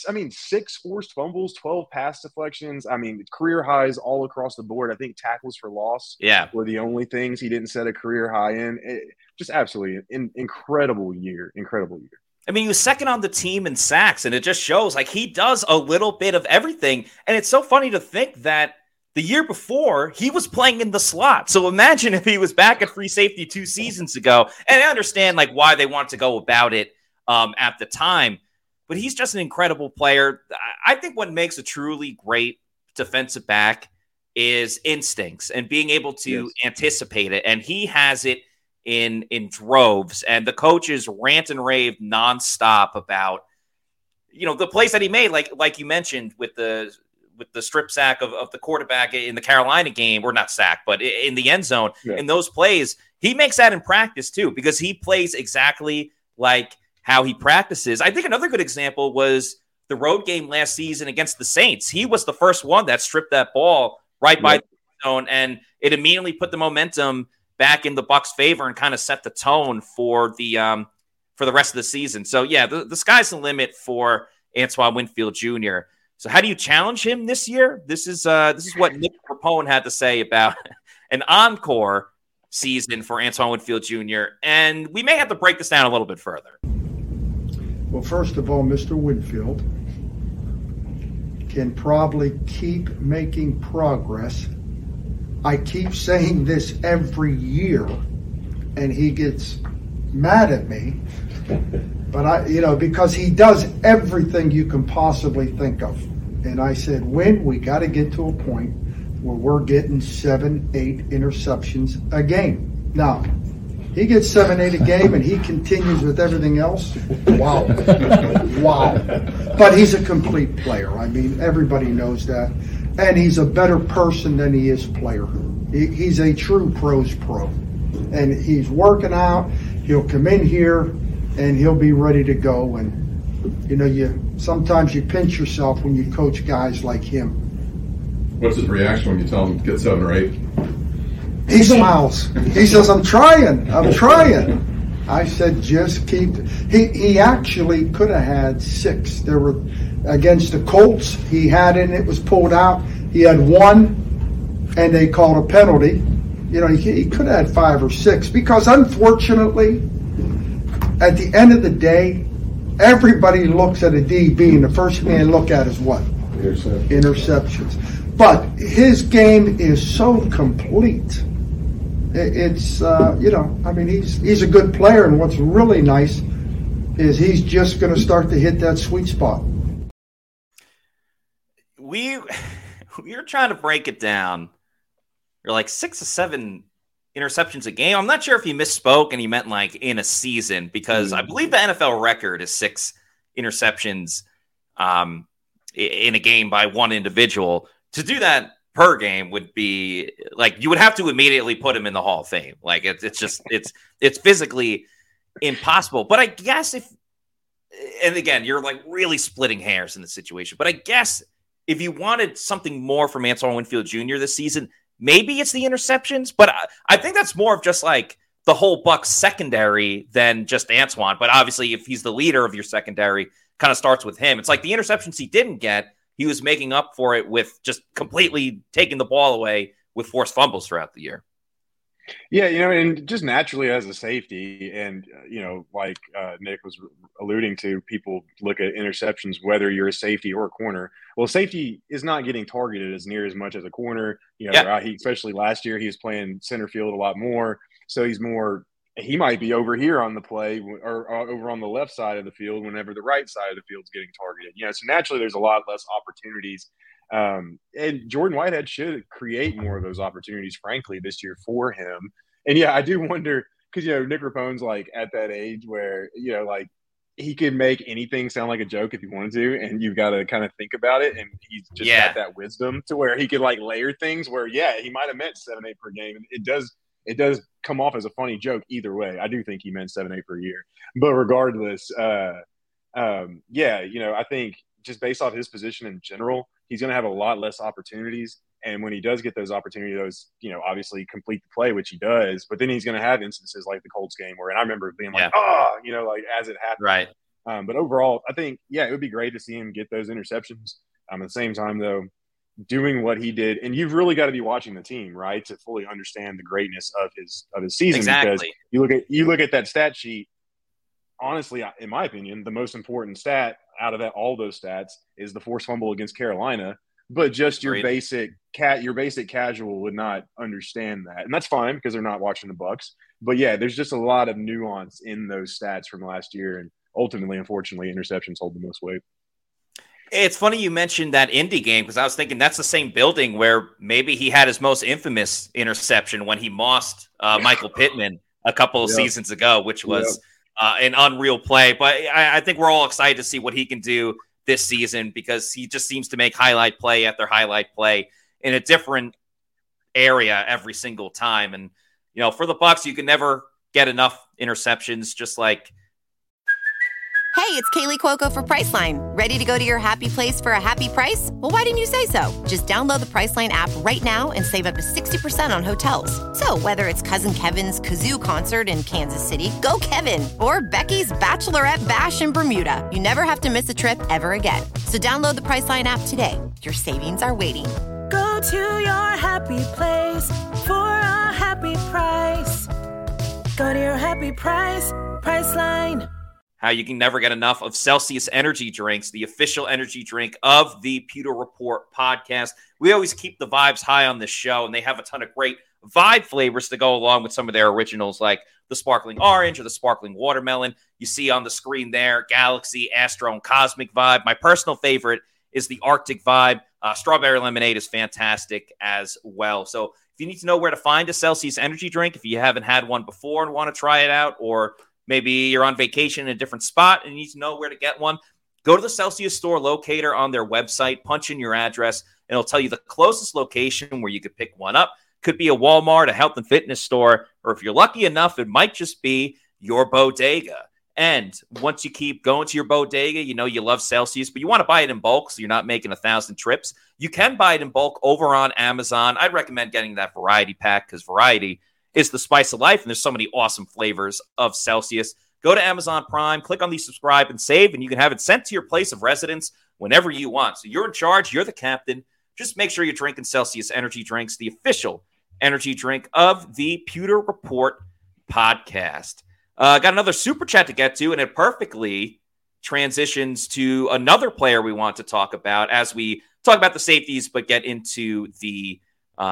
6 forced fumbles, 12 pass deflections. I mean, career highs all across the board. I think tackles for loss were the only things he didn't set a career high in. Just absolutely an incredible year. I mean, he was second on the team in sacks, and it just shows he does a little bit of everything. And it's so funny to think that the year before he was playing in the slot. So imagine if he was back at free safety 2 seasons ago. And I understand why they want to go about it at the time, but he's just an incredible player. I think what makes a truly great defensive back is instincts and being able to anticipate it. And he has it in droves, and the coaches rant and rave nonstop about, the plays that he made, like you mentioned with the strip sack of the quarterback in the Carolina game, or not sack, but in the end zone. In those plays, he makes that in practice too, because he plays exactly like how he practices. I think another good example was the road game last season against the Saints. He was the first one that stripped that ball right by the zone, and it immediately put the momentum back in the Bucs' favor and kind of set the tone for the rest of the season. So the sky's the limit for Antoine Winfield Jr. So how do you challenge him this year? This is what Nick Rapone had to say about an encore season for Antoine Winfield Jr. And we may have to break this down a little bit further. Well, first of all, Mr. Winfield, can probably keep making progress. I keep saying this every year, and he gets mad at me. But because he does everything you can possibly think of. And I said, we got to get to a point where we're getting 7-8 interceptions a game. Now, he gets 7-8 a game and he continues with everything else. Wow. Wow. But he's a complete player. I mean, everybody knows that. And he's a better person than he is player. He's a true pro's pro. And he's working out. He'll come in here and he'll be ready to go. And, sometimes you pinch yourself when you coach guys like him. What's his reaction when you tell him to get 7 or 8? He smiles. He says, I'm trying. I said, just keep. He actually could have had 6. There were, against the Colts, he had it and it was pulled out. He had 1 and they called a penalty. He could have had 5 or 6 because unfortunately, at the end of the day, everybody looks at a DB and the first thing they look at is what? Interceptions. But his game is so complete. It's, he's a good player, and what's really nice is he's just going to start to hit that sweet spot. We're trying to break it down. You're like 6 or 7 interceptions a game. I'm not sure if he misspoke and he meant like in a season, because I believe the NFL record is 6 interceptions in a game by one individual. To do that per game would be like, you would have to immediately put him in the Hall of Fame. Like it's physically impossible. But I guess and again, you're like really splitting hairs in the situation, but I guess if you wanted something more from Antoine Winfield Jr. this season, maybe it's the interceptions, but I think that's more of just like the whole Bucs secondary than just Antoine. But obviously, if he's the leader of your secondary, kind of starts with him. It's like the interceptions he didn't get, he was making up for it with just completely taking the ball away with forced fumbles throughout the year. Yeah, and just naturally as a safety, and, like Nick was alluding to, people look at interceptions, whether you're a safety or a corner. Well, safety is not getting targeted as near as much as a corner. Especially last year, he was playing center field a lot more. So he might be over here on the play or over on the left side of the field whenever the right side of the field's getting targeted. So naturally there's a lot less opportunities. And Jordan Whitehead should create more of those opportunities, frankly, this year for him. And yeah, I do wonder, because, Nick Rapone's like at that age where, like he could make anything sound like a joke if he wanted to, and you've got to kind of think about it. And he's just got that wisdom to where he could like layer things where, he might have meant 7-8 per game. And it does come off as a funny joke either way. I do think he meant 7-8 per year. But regardless, I think just based off his position in general, he's going to have a lot less opportunities. And when he does get those opportunities, obviously complete the play, which he does. But then he's going to have instances like the Colts game and I remember being like, as it happened. Right. But overall, I think, it would be great to see him get those interceptions. At the same time, though, doing what he did, and you've really got to be watching the team, right, to fully understand the greatness of his season. Exactly. Because you look at that stat sheet. Honestly, in my opinion, the most important stat out of all those stats is the forced fumble against Carolina. But just your basic casual would not understand that, and that's fine because they're not watching the Bucs. But yeah, there's just a lot of nuance in those stats from last year, and ultimately, unfortunately, interceptions hold the most weight. It's funny you mentioned that Indy game, because I was thinking that's the same building where maybe he had his most infamous interception when he mossed Michael Pittman a couple of seasons ago, which was an unreal play. But I think we're all excited to see what he can do this season, because he just seems to make highlight play after highlight play in a different area every single time. And, for the Bucs, you can never get enough interceptions, just like. Hey, it's Kaylee Cuoco for Priceline. Ready to go to your happy place for a happy price? Well, why didn't you say so? Just download the Priceline app right now and save up to 60% on hotels. So whether it's Cousin Kevin's Kazoo Concert in Kansas City, go Kevin, or Becky's Bachelorette Bash in Bermuda, you never have to miss a trip ever again. So download the Priceline app today. Your savings are waiting. Go to your happy place for a happy price. Go to your happy price, Priceline. how you can never get enough of Celsius energy drinks, the official energy drink of the Pewter Report podcast. We always keep the vibes high on this show, and they have a ton of great vibe flavors to go along with some of their originals, like the sparkling orange or the sparkling watermelon. You see on the screen there, Galaxy, Astro, and Cosmic Vibe. My personal favorite is the Arctic Vibe. Strawberry lemonade is fantastic as well. So if you need to know where to find a Celsius energy drink, if you haven't had one before and want to try it out, or maybe you're on vacation in a different spot and you need to know where to get one, go to the Celsius store locator on their website, punch in your address, and it'll tell you the closest location where you could pick one up. Could be a Walmart, a health and fitness store, or if you're lucky enough, it might just be your bodega. And once you keep going to your bodega, you know you love Celsius, but you want to buy it in bulk so you're not making 1,000 trips. You can buy it in bulk over on Amazon. I'd recommend getting that variety pack because variety is the spice of life, and there's so many awesome flavors of Celsius. Go to Amazon Prime, click on the subscribe and save, and you can have it sent to your place of residence whenever you want. So you're in charge. You're the captain. Just make sure you're drinking Celsius energy drinks, the official energy drink of the Pewter Report podcast. Got another super chat to get to, and it perfectly transitions to another player we want to talk about as we talk about the safeties, but get into the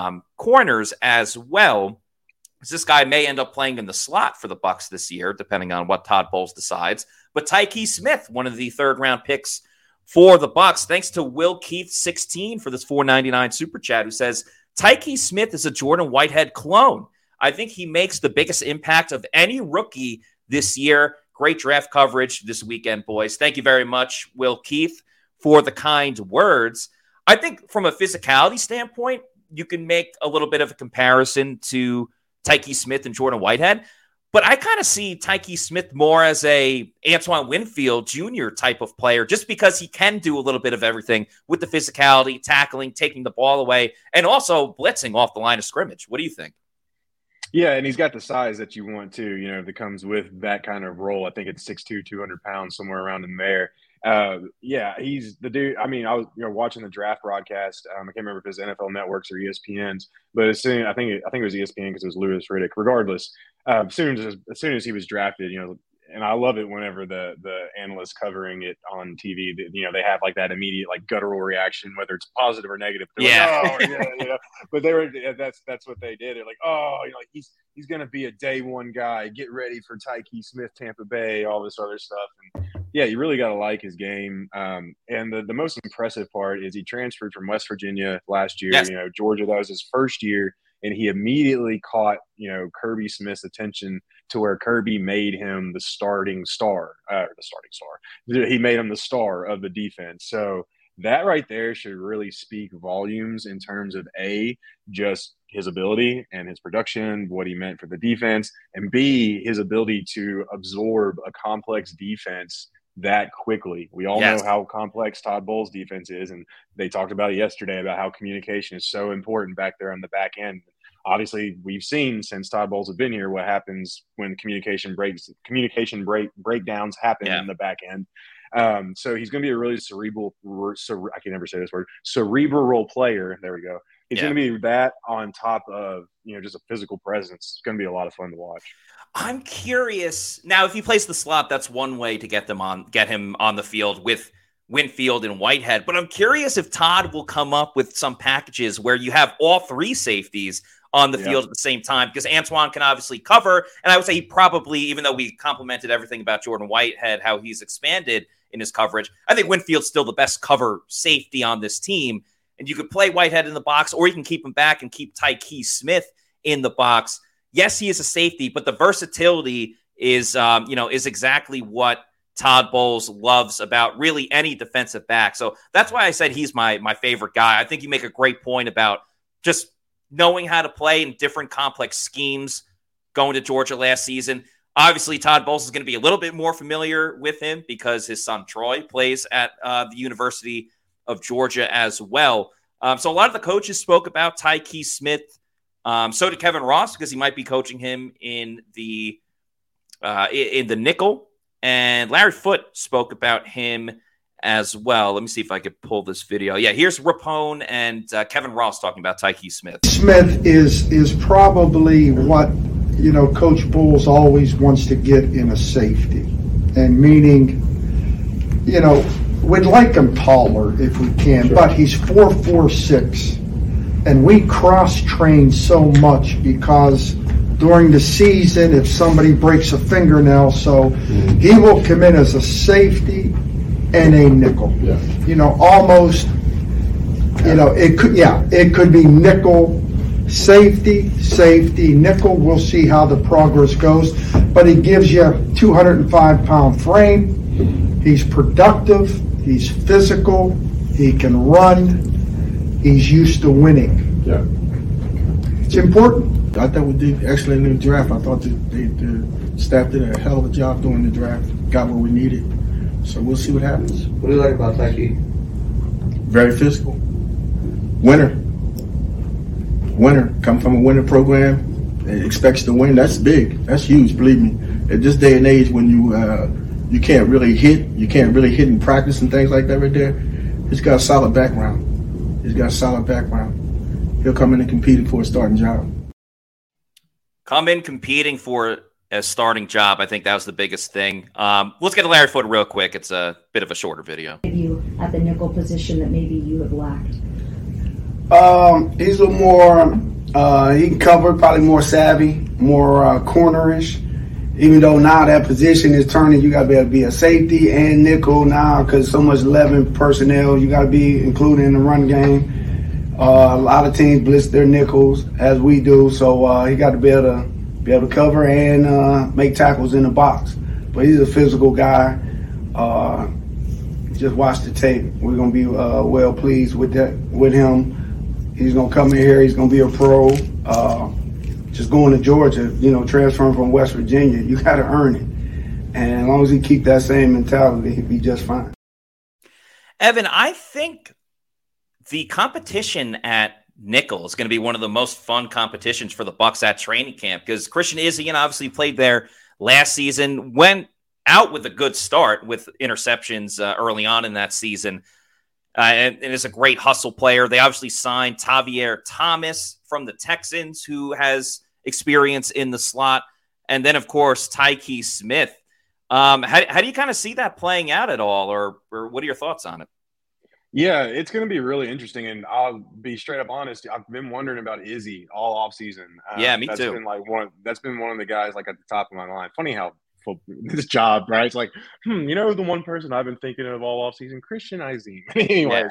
corners as well. This guy may end up playing in the slot for the Bucs this year, depending on what Todd Bowles decides. But Tyke Smith, one of the third-round picks for the Bucs, thanks to Will Keith 16 for this $4.99 super chat, who says Tyke Smith is a Jordan Whitehead clone. I think he makes the biggest impact of any rookie this year. Great draft coverage this weekend, boys. Thank you very much, Will Keith, for the kind words. I think from a physicality standpoint, you can make a little bit of a comparison to Tyke Smith and Jordan Whitehead, but I kind of see Tyke Smith more as a Antoine Winfield Jr. type of player, just because he can do a little bit of everything with the physicality, tackling, taking the ball away, and also blitzing off the line of scrimmage. What do you think? Yeah, and he's got the size that you want too, you know, that comes with that kind of role. I think it's 6'2", 200 pounds, somewhere around in there. Yeah, he's the dude. I mean, I was watching the draft broadcast. I can't remember if it was NFL Networks or ESPN's, but as soon I think it was ESPN because it was Louis Riddick. Regardless, as soon as he was drafted, and I love it whenever the analysts covering it on TV, they have like that immediate like guttural reaction, whether it's positive or negative. Yeah. Like, oh, yeah. But that's what they did. They're like, oh, he's going to be a day one guy. Get ready for Tyke Smith, Tampa Bay, all this other stuff. And yeah, you really got to like his game. And the most impressive part is he transferred from West Virginia last year. Yes. Georgia, that was his first year. And he immediately caught, Kirby Smith's attention to where Kirby made him the starting star. He made him the star of the defense. So that right there should really speak volumes in terms of just his ability and his production, what he meant for the defense, and B, his ability to absorb a complex defense that quickly. We all know how complex Todd Bowles' defense is, and they talked about it yesterday about how communication is so important back there on the back end. Obviously, we've seen since Todd Bowles has been here what happens when communication breakdowns happen in the back end. So he's going to be a really cerebral player. There we go. He's going to be that on top of, just a physical presence. It's going to be a lot of fun to watch. I'm curious. Now, if he plays the slot, that's one way to get him on the field with Winfield and Whitehead. But I'm curious if Todd will come up with some packages where you have all three safeties on the field at the same time, because Antoine can obviously cover. And I would say he probably, even though we complimented everything about Jordan Whitehead, how he's expanded in his coverage, I think Winfield's still the best cover safety on this team. And you could play Whitehead in the box, or you can keep him back and keep Tyke Smith in the box. Yes, he is a safety, but the versatility is exactly what Todd Bowles loves about really any defensive back. So that's why I said he's my favorite guy. I think you make a great point about just knowing how to play in different complex schemes going to Georgia last season. Obviously, Todd Bowles is going to be a little bit more familiar with him because his son Troy plays at the University of Georgia as well. So a lot of the coaches spoke about Tyke Smith. So did Kevin Ross, because he might be coaching him in the nickel. And Larry Foote spoke about him as well. Let me see if I could pull this video. Yeah, here's Rapone and Kevin Ross talking about Tyke Smith. Smith is probably what Coach Bowles always wants to get in a safety. and meaning, we'd like him taller if we can, but he's 4'6", and we cross-train so much because during the season, if somebody breaks a fingernail, so he will come in as a safety and a nickel. Almost, it could be nickel, safety, nickel. We'll see how the progress goes, but he gives you a 205-pound frame. He's productive. He's physical. He can run. He's used to winning. Yeah. It's important. I thought we did excellent in the draft. I thought the staff did a hell of a job doing the draft. Got what we needed. So we'll see what happens. What do you like about Tyke? Very physical. Winner. Come from a winning program. Expects to win. That's big. That's huge, believe me. At this day and age when you can't really hit in practice and things like that right there, he's got a solid background. He'll come in and compete for a starting job. Come in competing for a starting job. I think that was the biggest thing. Let's get to Larry Foote real quick. It's a bit of a shorter video. You at the nickel position that maybe you have lacked? He's a little more, he can cover, probably more savvy, more cornerish. Even though now that position is turning, you got to be able to be a safety and nickel now because so much 11 personnel you got to be included in the run game. A lot of teams blitz their nickels as we do, so he got to be able to cover and make tackles in the box. But he's a physical guy. Just watch the tape. We're gonna be well pleased with him. He's gonna come in here. He's gonna be a pro. Just going to Georgia, transferring from West Virginia, you got to earn it. And as long as he keep that same mentality, he'll be just fine. Evan, I think the competition at nickel is going to be one of the most fun competitions for the Bucs at training camp because Christian Izien obviously played there last season, went out with a good start with interceptions early on in that season, and is a great hustle player. They obviously signed Tavier Thomas from the Texans, who has experience in the slot, and then, of course, Tyke Smith. How do you kind of see that playing out at all, or what are your thoughts on it? Yeah, it's going to be really interesting, and I'll be straight up honest. I've been wondering about Izzy all off season. Yeah, me too. That's been one of the guys at the top of my mind. Funny how this job, right? It's like, the one person I've been thinking of all off season, Christian Izien. Anyways,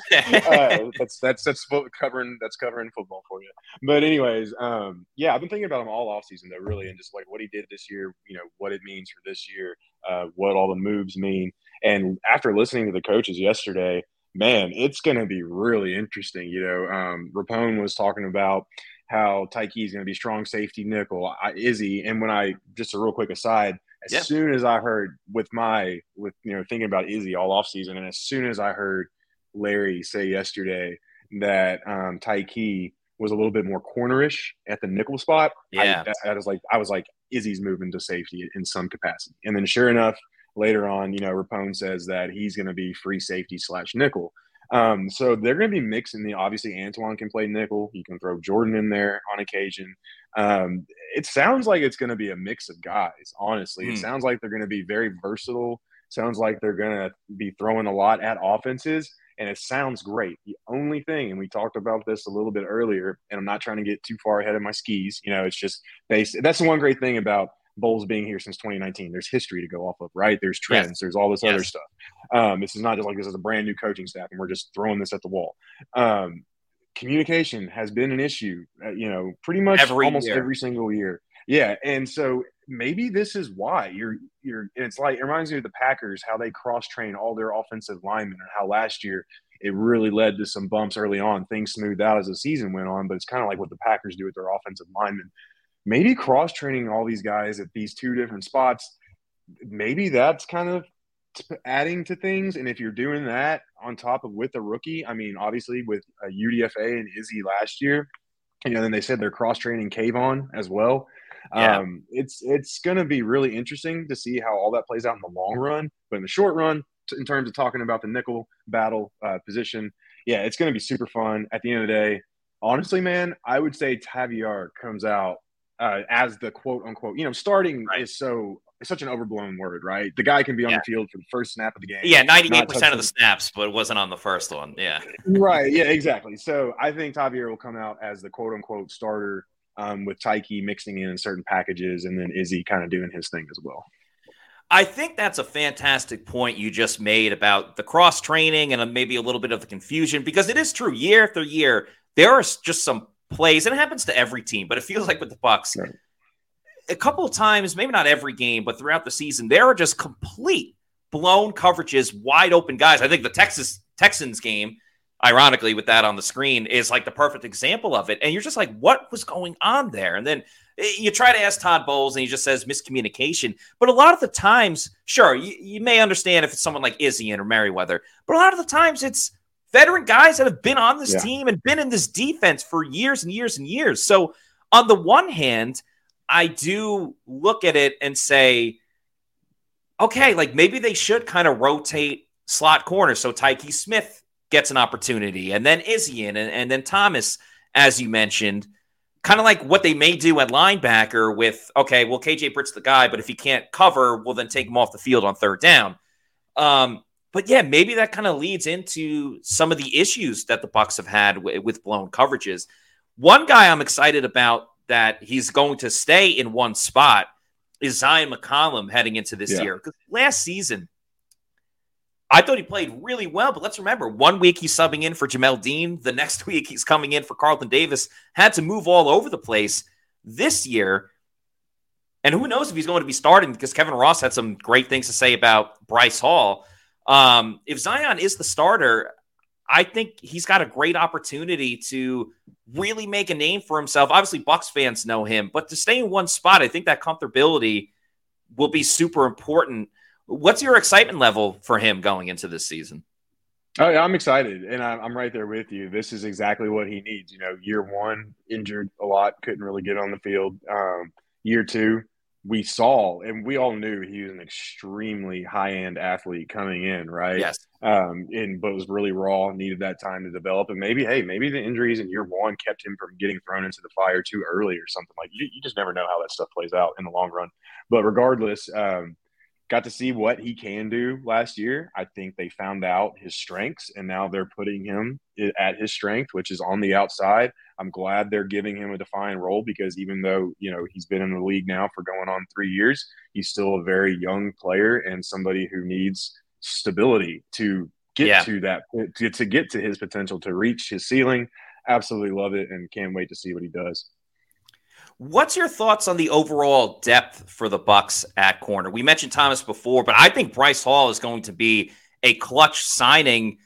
that's covering football for you. But anyways, I've been thinking about him all off season though, really, and just what he did this year. What it means for this year, what all the moves mean. And after listening to the coaches yesterday, man, it's going to be really interesting. Rapone was talking about how Tyke is going to be strong safety nickel, Izzy. And just a real quick aside, as soon as I heard thinking about Izzy all off season, and as soon as I heard Larry say yesterday that Tyke was a little bit more cornerish at the nickel spot, I was like, Izzy's moving to safety in some capacity. And then sure enough, later on, Rapone says that he's going to be free safety / nickel. So they're going to be mixing obviously Antoine can play nickel. You can throw Jordan in there on occasion. It sounds like it's going to be a mix of guys, honestly. It sounds like they're going to be very versatile. Sounds like they're going to be throwing a lot at offenses, and it sounds great. The only thing, and we talked about this a little bit earlier, and I'm not trying to get too far ahead of my skis. It's just that's the one great thing about Bowles being here since 2019. There's history to go off of, right? There's trends. There's all this other stuff. This is not just like this is a brand new coaching staff and we're just throwing this at the wall. Communication has been an issue, pretty much almost every single year. Yeah. And so maybe this is why it's like, it reminds me of the Packers, how they cross-train all their offensive linemen and how last year it really led to some bumps early on. Things smoothed out as the season went on, but it's kind of like what the Packers do with their offensive linemen. Maybe cross-training all these guys at these two different spots, maybe that's kind of adding to things. And if you're doing that on top of with a rookie, I mean, obviously with UDFA and Izzy last year, then they said they're cross-training Kayvon as well. Yeah. It's going to be really interesting to see how all that plays out in the long run. But in the short run, in terms of talking about the nickel battle position, it's going to be super fun. At the end of the day, honestly, man, I would say Tavier comes out as the quote unquote, starting is so is such an overblown word, right? The guy can be on the field for the first snap of the game. Yeah, 98% of the snaps, but it wasn't on the first one. Yeah. Right. Yeah, exactly. So I think Tavierre will come out as the quote-unquote starter with Tyke mixing in certain packages and then Izzy kind of doing his thing as well. I think that's a fantastic point you just made about the cross-training and maybe a little bit of the confusion, because it is true. Year after year, there are just some plays, and it happens to every team, but it feels like with the Bucs, right, a couple of times, maybe not every game, but throughout the season, there are just complete blown coverages, wide open guys. I think the Texans game, ironically, with that on the screen, is like the perfect example of it. And you're just like, what was going on there? And then you try to ask Todd Bowles, and he just says miscommunication. But a lot of the times, sure, you may understand if it's someone like Izzy or Merriweather, but a lot of the times it's veteran guys that have been on this team and been in this defense for years and years and years. So on the one hand, I do look at it and say, okay, like maybe they should kind of rotate slot corners. So Tyke Smith gets an opportunity, and then Izzy and then Thomas, as you mentioned, kind of like what they may do at linebacker with, okay, well, KJ Britt's the guy, but if he can't cover, we'll then take him off the field on third down. But yeah, maybe that kind of leads into some of the issues that the Bucs have had with blown coverages. One guy I'm excited about that he's going to stay in one spot is Zion McCollum heading into this year. Because last season, I thought he played really well, but let's remember, 1 week he's subbing in for Jamel Dean. The next week he's coming in for Carlton Davis. Had to move all over the place this year. And who knows if he's going to be starting, because Kevin Ross had some great things to say about Bryce Hall. If Zion is the starter, I think he's got a great opportunity to really make a name for himself. Obviously, Bucs fans know him, but to stay in one spot, I think that comfortability will be super important. What's your excitement level for him going into this season? Oh, yeah, I'm excited, and I'm right there with you. This is exactly what he needs. You know, year one, injured a lot, couldn't really get on the field. Year two, we saw, and we all knew he was an extremely high-end athlete coming in, right? Yes. But was really raw, needed that time to develop. And maybe the injuries in year one kept him from getting thrown into the fire too early or something. Like, you just never know how that stuff plays out in the long run. But regardless, got to see what he can do last year. I think they found out his strengths, and now they're putting him at his strength, which is on the outside. I'm glad they're giving him a defined role, because even though, you know, he's been in the league now for going on 3 years, he's still a very young player and somebody who needs stability to get to that, to get to his potential, to reach his ceiling. Absolutely love it, and can't wait to see what he does. What's your thoughts on the overall depth for the Bucs at corner? We mentioned Thomas before, but I think Bryce Hall is going to be a clutch signing.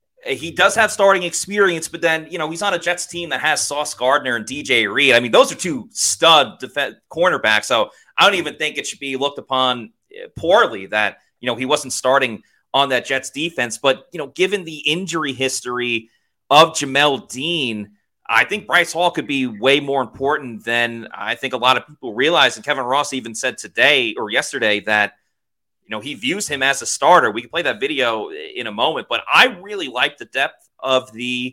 He does have starting experience, but then, you know, he's on a Jets team that has Sauce Gardner and DJ Reed. I mean, those are two stud cornerbacks, so I don't even think it should be looked upon poorly that, you know, he wasn't starting on that Jets defense. But, you know, given the injury history of Jamel Dean, I think Bryce Hall could be way more important than I think a lot of people realize. And Kevin Ross even said today or yesterday that, you know, he views him as a starter. We can play that video in a moment, but I really like the depth of the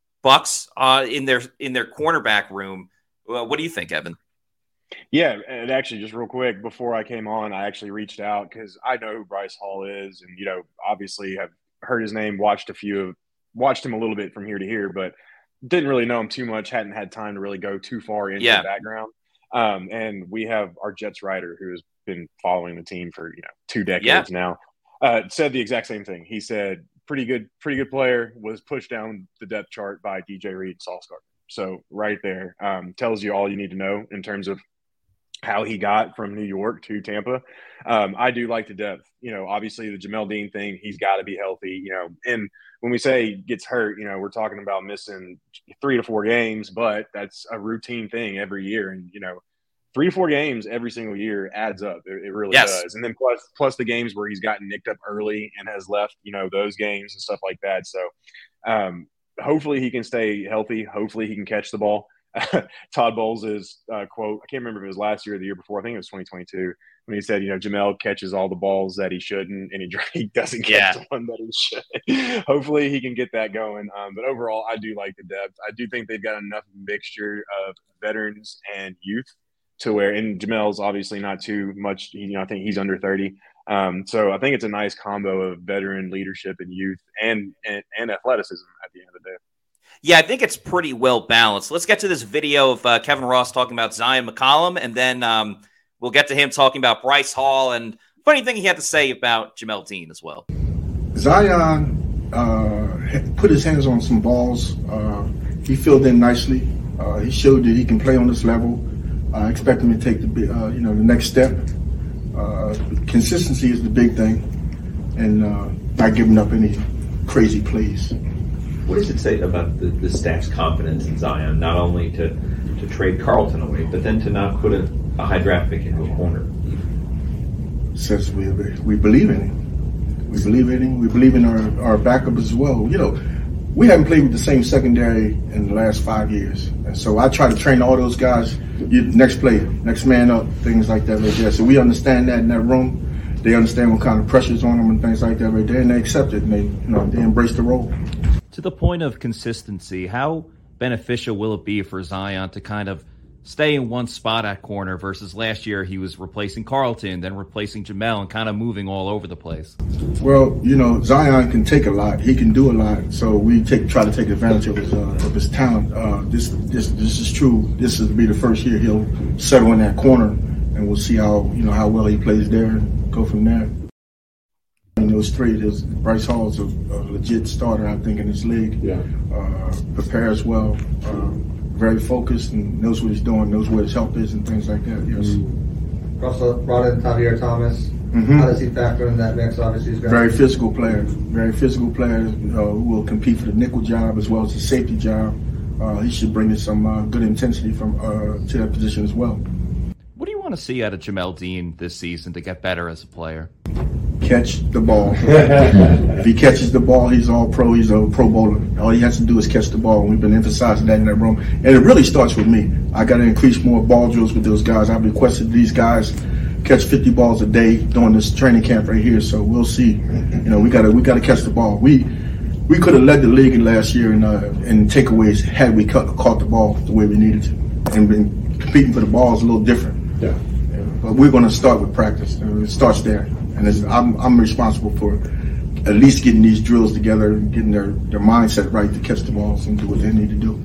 Bucs in their cornerback room. What do you think, Evan? Yeah, and actually, just real quick, before I came on, I actually reached out because I know who Bryce Hall is, and, you know, obviously have heard his name, watched him a little bit from here to here, but didn't really know him too much, hadn't had time to really go too far into the background. And we have our Jets writer who has been following the team for, you know, 2 decades now, said the exact same thing. He said, pretty good player, was pushed down the depth chart by DJ Reed and Sauce Gardner. So right there tells you all you need to know in terms of how he got from New York to Tampa. I do like the depth. You know, obviously the Jamel Dean thing, he's got to be healthy, you know, and when we say gets hurt, you know, we're talking about missing 3 to 4 games, but that's a routine thing every year. And, you know, 3 to 4 games every single year adds up. It really does. And then plus the games where he's gotten nicked up early and has left, you know, those games and stuff like that. So hopefully he can stay healthy. Hopefully he can catch the ball. Todd Bowles' quote, I can't remember if it was last year or the year before, I think it was 2022, when he said, you know, Jamel catches all the balls that he shouldn't, and he doesn't catch the one that he should. Hopefully he can get that going. But overall, I do like the depth. I do think they've got enough mixture of veterans and youth to where, and Jamel's obviously not too much, I think he's under 30. So I think it's a nice combo of veteran leadership and youth and athleticism at the end of the day. Yeah, I think it's pretty well balanced. Let's get to this video of Kevin Ross talking about Zion McCollum, and then we'll get to him talking about Bryce Hall and funny thing he had to say about Jamel Dean as well. Zion put his hands on some balls. He filled in nicely. He showed that he can play on this level. I expect him to take the next step. Consistency is the big thing, and not giving up any crazy plays. What does it say about the staff's confidence in Zion, not only to trade Carlton away, but then to not put a high draft pick into a corner? Says we believe in him. We believe in him. We believe in our backup as well. We haven't played with the same secondary in the last 5 years. And so I try to train all those guys, next player, next man up, things like that right there. So we understand that in that room. They understand what kind of pressure's on them and things like that right there, and they accept it, and they embrace the role. To the point of consistency, how beneficial will it be for Zion to kind of stay in one spot at corner versus last year he was replacing Carlton, then replacing Jamel, and kind of moving all over the place? Well, Zion can take a lot. He can do a lot. So we try to take advantage of his talent. This is true. This will be the first year he'll settle in that corner, and we'll see how well he plays there and go from there. Those three, Bryce Hall's a legit starter, I think, in this league. Yeah. Prepares well, very focused, and knows what he's doing, knows where his help is, and things like that. Yes. Russell brought in Tavierre Thomas. Mm-hmm. How does he factor in that mix? Obviously, he's very physical player. Very physical player who will compete for the nickel job as well as the safety job. He should bring in some good intensity to that position as well. What do you want to see out of Jamel Dean this season to get better as a player? Catch the ball. If he catches the ball, he's all pro. He's a pro bowler. All he has to do is catch the ball. We've been emphasizing that in that room. And it really starts with me. I got to increase more ball drills with those guys. I've requested these guys catch 50 balls a day during this training camp right here. So we'll see. We got to catch the ball. We could have led the league in last year in takeaways had we caught the ball the way we needed to. And been competing for the ball is a little different. Yeah. But we're going to start with practice. It starts there. And I'm responsible for at least getting these drills together and getting their mindset right to catch the balls and do what they need to do.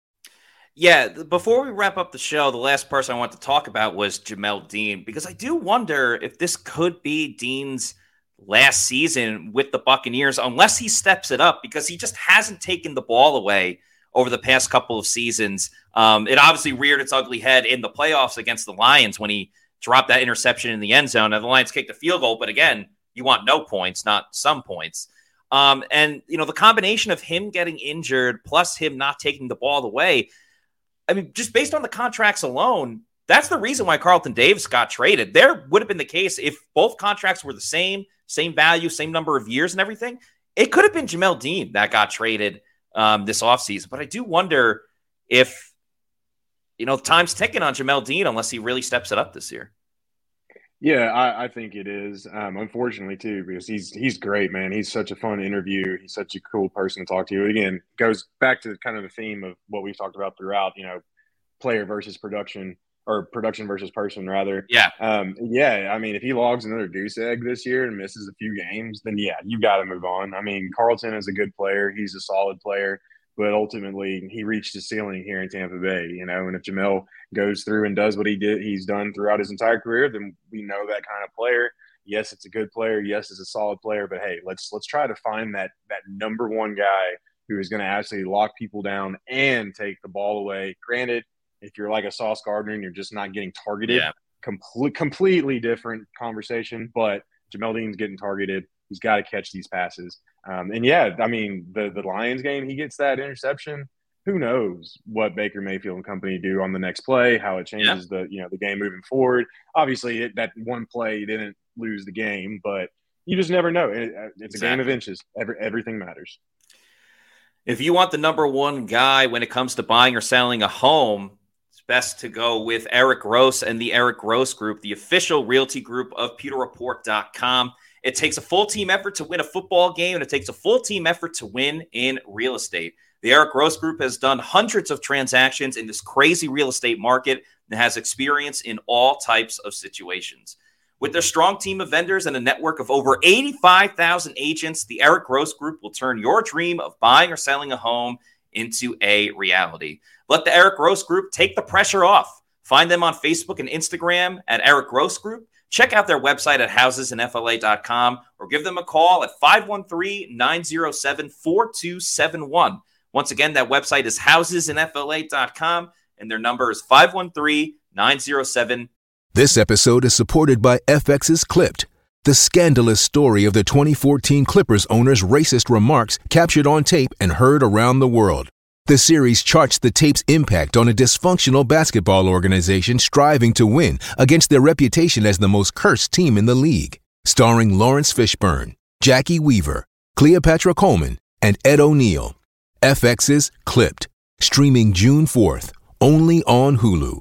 Yeah, before we wrap up the show, the last person I want to talk about was Jamel Dean, because I do wonder if this could be Dean's last season with the Buccaneers, unless he steps it up, because he just hasn't taken the ball away over the past couple of seasons. It obviously reared its ugly head in the playoffs against the Lions when he dropped that interception in the end zone, and the Lions kicked a field goal. But again, you want no points, not some points. And the combination of him getting injured plus him not taking the ball away, I mean, just based on the contracts alone, that's the reason why Carlton Davis got traded. There would have been the case if both contracts were the same value, same number of years and everything. It could have been Jamel Dean that got traded this offseason. But I do wonder if time's ticking on Jamel Dean unless he really steps it up this year. Yeah, I think it is. Unfortunately, too, because he's great, man. He's such a fun interview. He's such a cool person to talk to. Again, goes back to kind of the theme of what we've talked about throughout, player versus production, or production versus person, rather. Yeah. I mean, if he logs another goose egg this year and misses a few games, then, yeah, you got to move on. I mean, Carlton is a good player. He's a solid player. But ultimately, he reached his ceiling here in Tampa Bay, and if Jamel goes through and does what he's done throughout his entire career, then we know that kind of player. Yes, it's a good player. Yes, it's a solid player. But hey, let's try to find that number one guy who is going to actually lock people down and take the ball away. Granted, if you're like a Sauce Gardner and you're just not getting targeted, completely different conversation. But Jamel Dean's getting targeted. He's got to catch these passes. The Lions game, he gets that interception. Who knows what Baker Mayfield and company do on the next play, how it changes the game moving forward. Obviously, that one play didn't lose the game, but you just never know. It's a game of inches. Everything matters. If you want the number one guy when it comes to buying or selling a home, it's best to go with Eric Gross and the Eric Gross Group, the official realty group of PewterReport.com. It takes a full team effort to win a football game, and it takes a full team effort to win in real estate. The Eric Gross Group has done hundreds of transactions in this crazy real estate market. and has experience in all types of situations. With their strong team of vendors and a network of over 85,000 agents, the Eric Gross Group will turn your dream of buying or selling a home into a reality. Let the Eric Gross Group take the pressure off. Find them on Facebook and Instagram at Eric Gross Group. Check out their website at housesinfla.com or give them a call at 513-907-4271. Once again, that website is housesinfla.com and their number is 513-907. This episode is supported by FX's Clipped, the scandalous story of the 2014 Clippers owner's racist remarks captured on tape and heard around the world. The series charts the tape's impact on a dysfunctional basketball organization striving to win against their reputation as the most cursed team in the league. Starring Lawrence Fishburne, Jackie Weaver, Cleopatra Coleman, and Ed O'Neill. FX's Clipped, streaming June 4th, only on Hulu.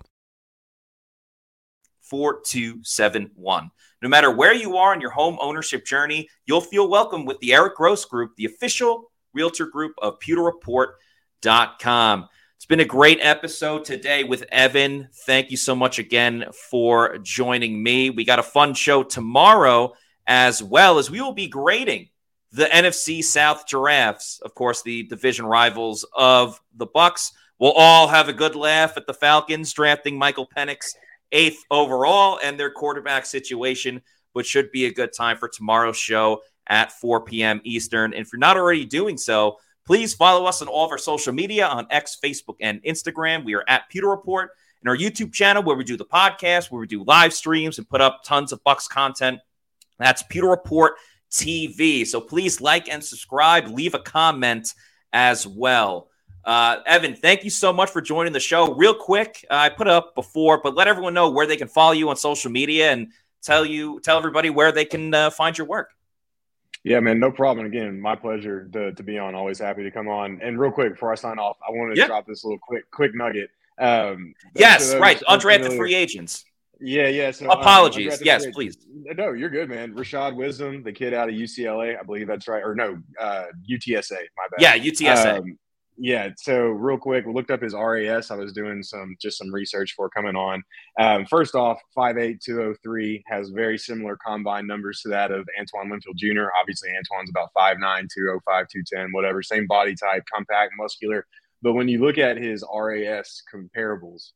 4271. No matter where you are in your home ownership journey, you'll feel welcome with the Eric Gross Group, the official realtor group of PewterReport.com. It's been a great episode today with Evan. Thank you so much again for joining me. We got a fun show tomorrow as well, as we will be grading the NFC South Giraffes, of course, the division rivals of the Bucs. We'll all have a good laugh at the Falcons drafting Michael Penix 8th overall and their quarterback situation, which should be a good time for tomorrow's show at 4 p.m. Eastern. And if you're not already doing so, please follow us on all of our social media on X, Facebook, and Instagram. We are at Pewter Report, and our YouTube channel where we do the podcast, where we do live streams and put up tons of Bucs content. That's Pewter Report TV. So please like and subscribe, leave a comment as well. Evan, thank you so much for joining the show. Real quick, I put it up before, but let everyone know where they can follow you on social media and tell everybody where they can find your work. Yeah, man, no problem. Again, my pleasure to be on. Always happy to come on. And real quick, before I sign off, I wanted to drop this little quick nugget. Yes, right. Undrafted free agents. Yeah. So apologies. Yes, please. No, you're good, man. Rashad Wisdom, the kid out of UCLA, I believe that's right. Or no, UTSA. My bad. Yeah, UTSA. Yeah, so real quick, we looked up his RAS. I was doing some research for coming on. First off, 5'8", 203, has very similar combine numbers to that of Antoine Winfield Jr. Obviously, Antoine's about 5'9", 205, 210, whatever, same body type, compact, muscular. But when you look at his RAS comparables,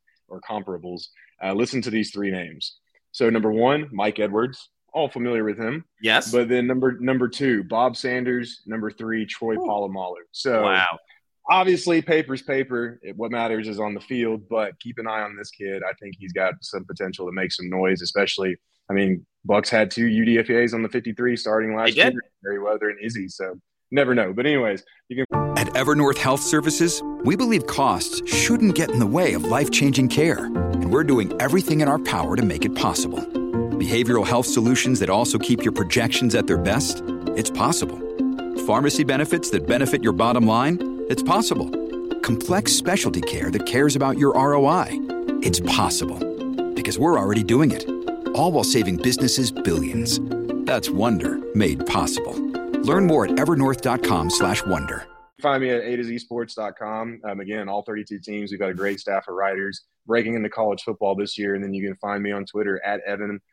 listen to these three names. So number one, Mike Edwards, all familiar with him. Yes. But then number two, Bob Sanders. Number three, Troy Polamalu. So wow. Obviously, paper's paper. What matters is on the field, but keep an eye on this kid. I think he's got some potential to make some noise, especially, Bucs had 2 UDFAs on the 53 starting last year, Merriweather and Izzy, so never know. But anyways, you can. At Evernorth Health Services, we believe costs shouldn't get in the way of life-changing care, and we're doing everything in our power to make it possible. Behavioral health solutions that also keep your projections at their best? It's possible. Pharmacy benefits that benefit your bottom line? It's possible. Complex specialty care that cares about your ROI. It's possible. Because we're already doing it. All while saving businesses billions. That's Wonder made possible. Learn more at evernorth.com/wonder. Find me at A2ZSports.com. Again, all 32 teams. We've got a great staff of writers breaking into college football this year. And then you can find me on Twitter at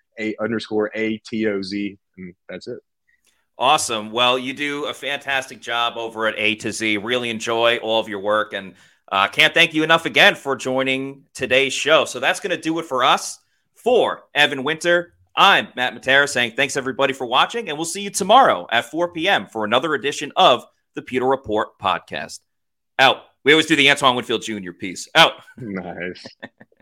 Evan_ATOZ. And that's it. Awesome. Well, you do a fantastic job over at A to Z. Really enjoy all of your work, and can't thank you enough again for joining today's show. So that's going to do it for us. For Evan Winter, I'm Matt Matera saying thanks everybody for watching, and we'll see you tomorrow at 4 p.m. for another edition of the Pewter Report podcast. Out. We always do the Antoine Winfield Jr. piece. Out. Nice.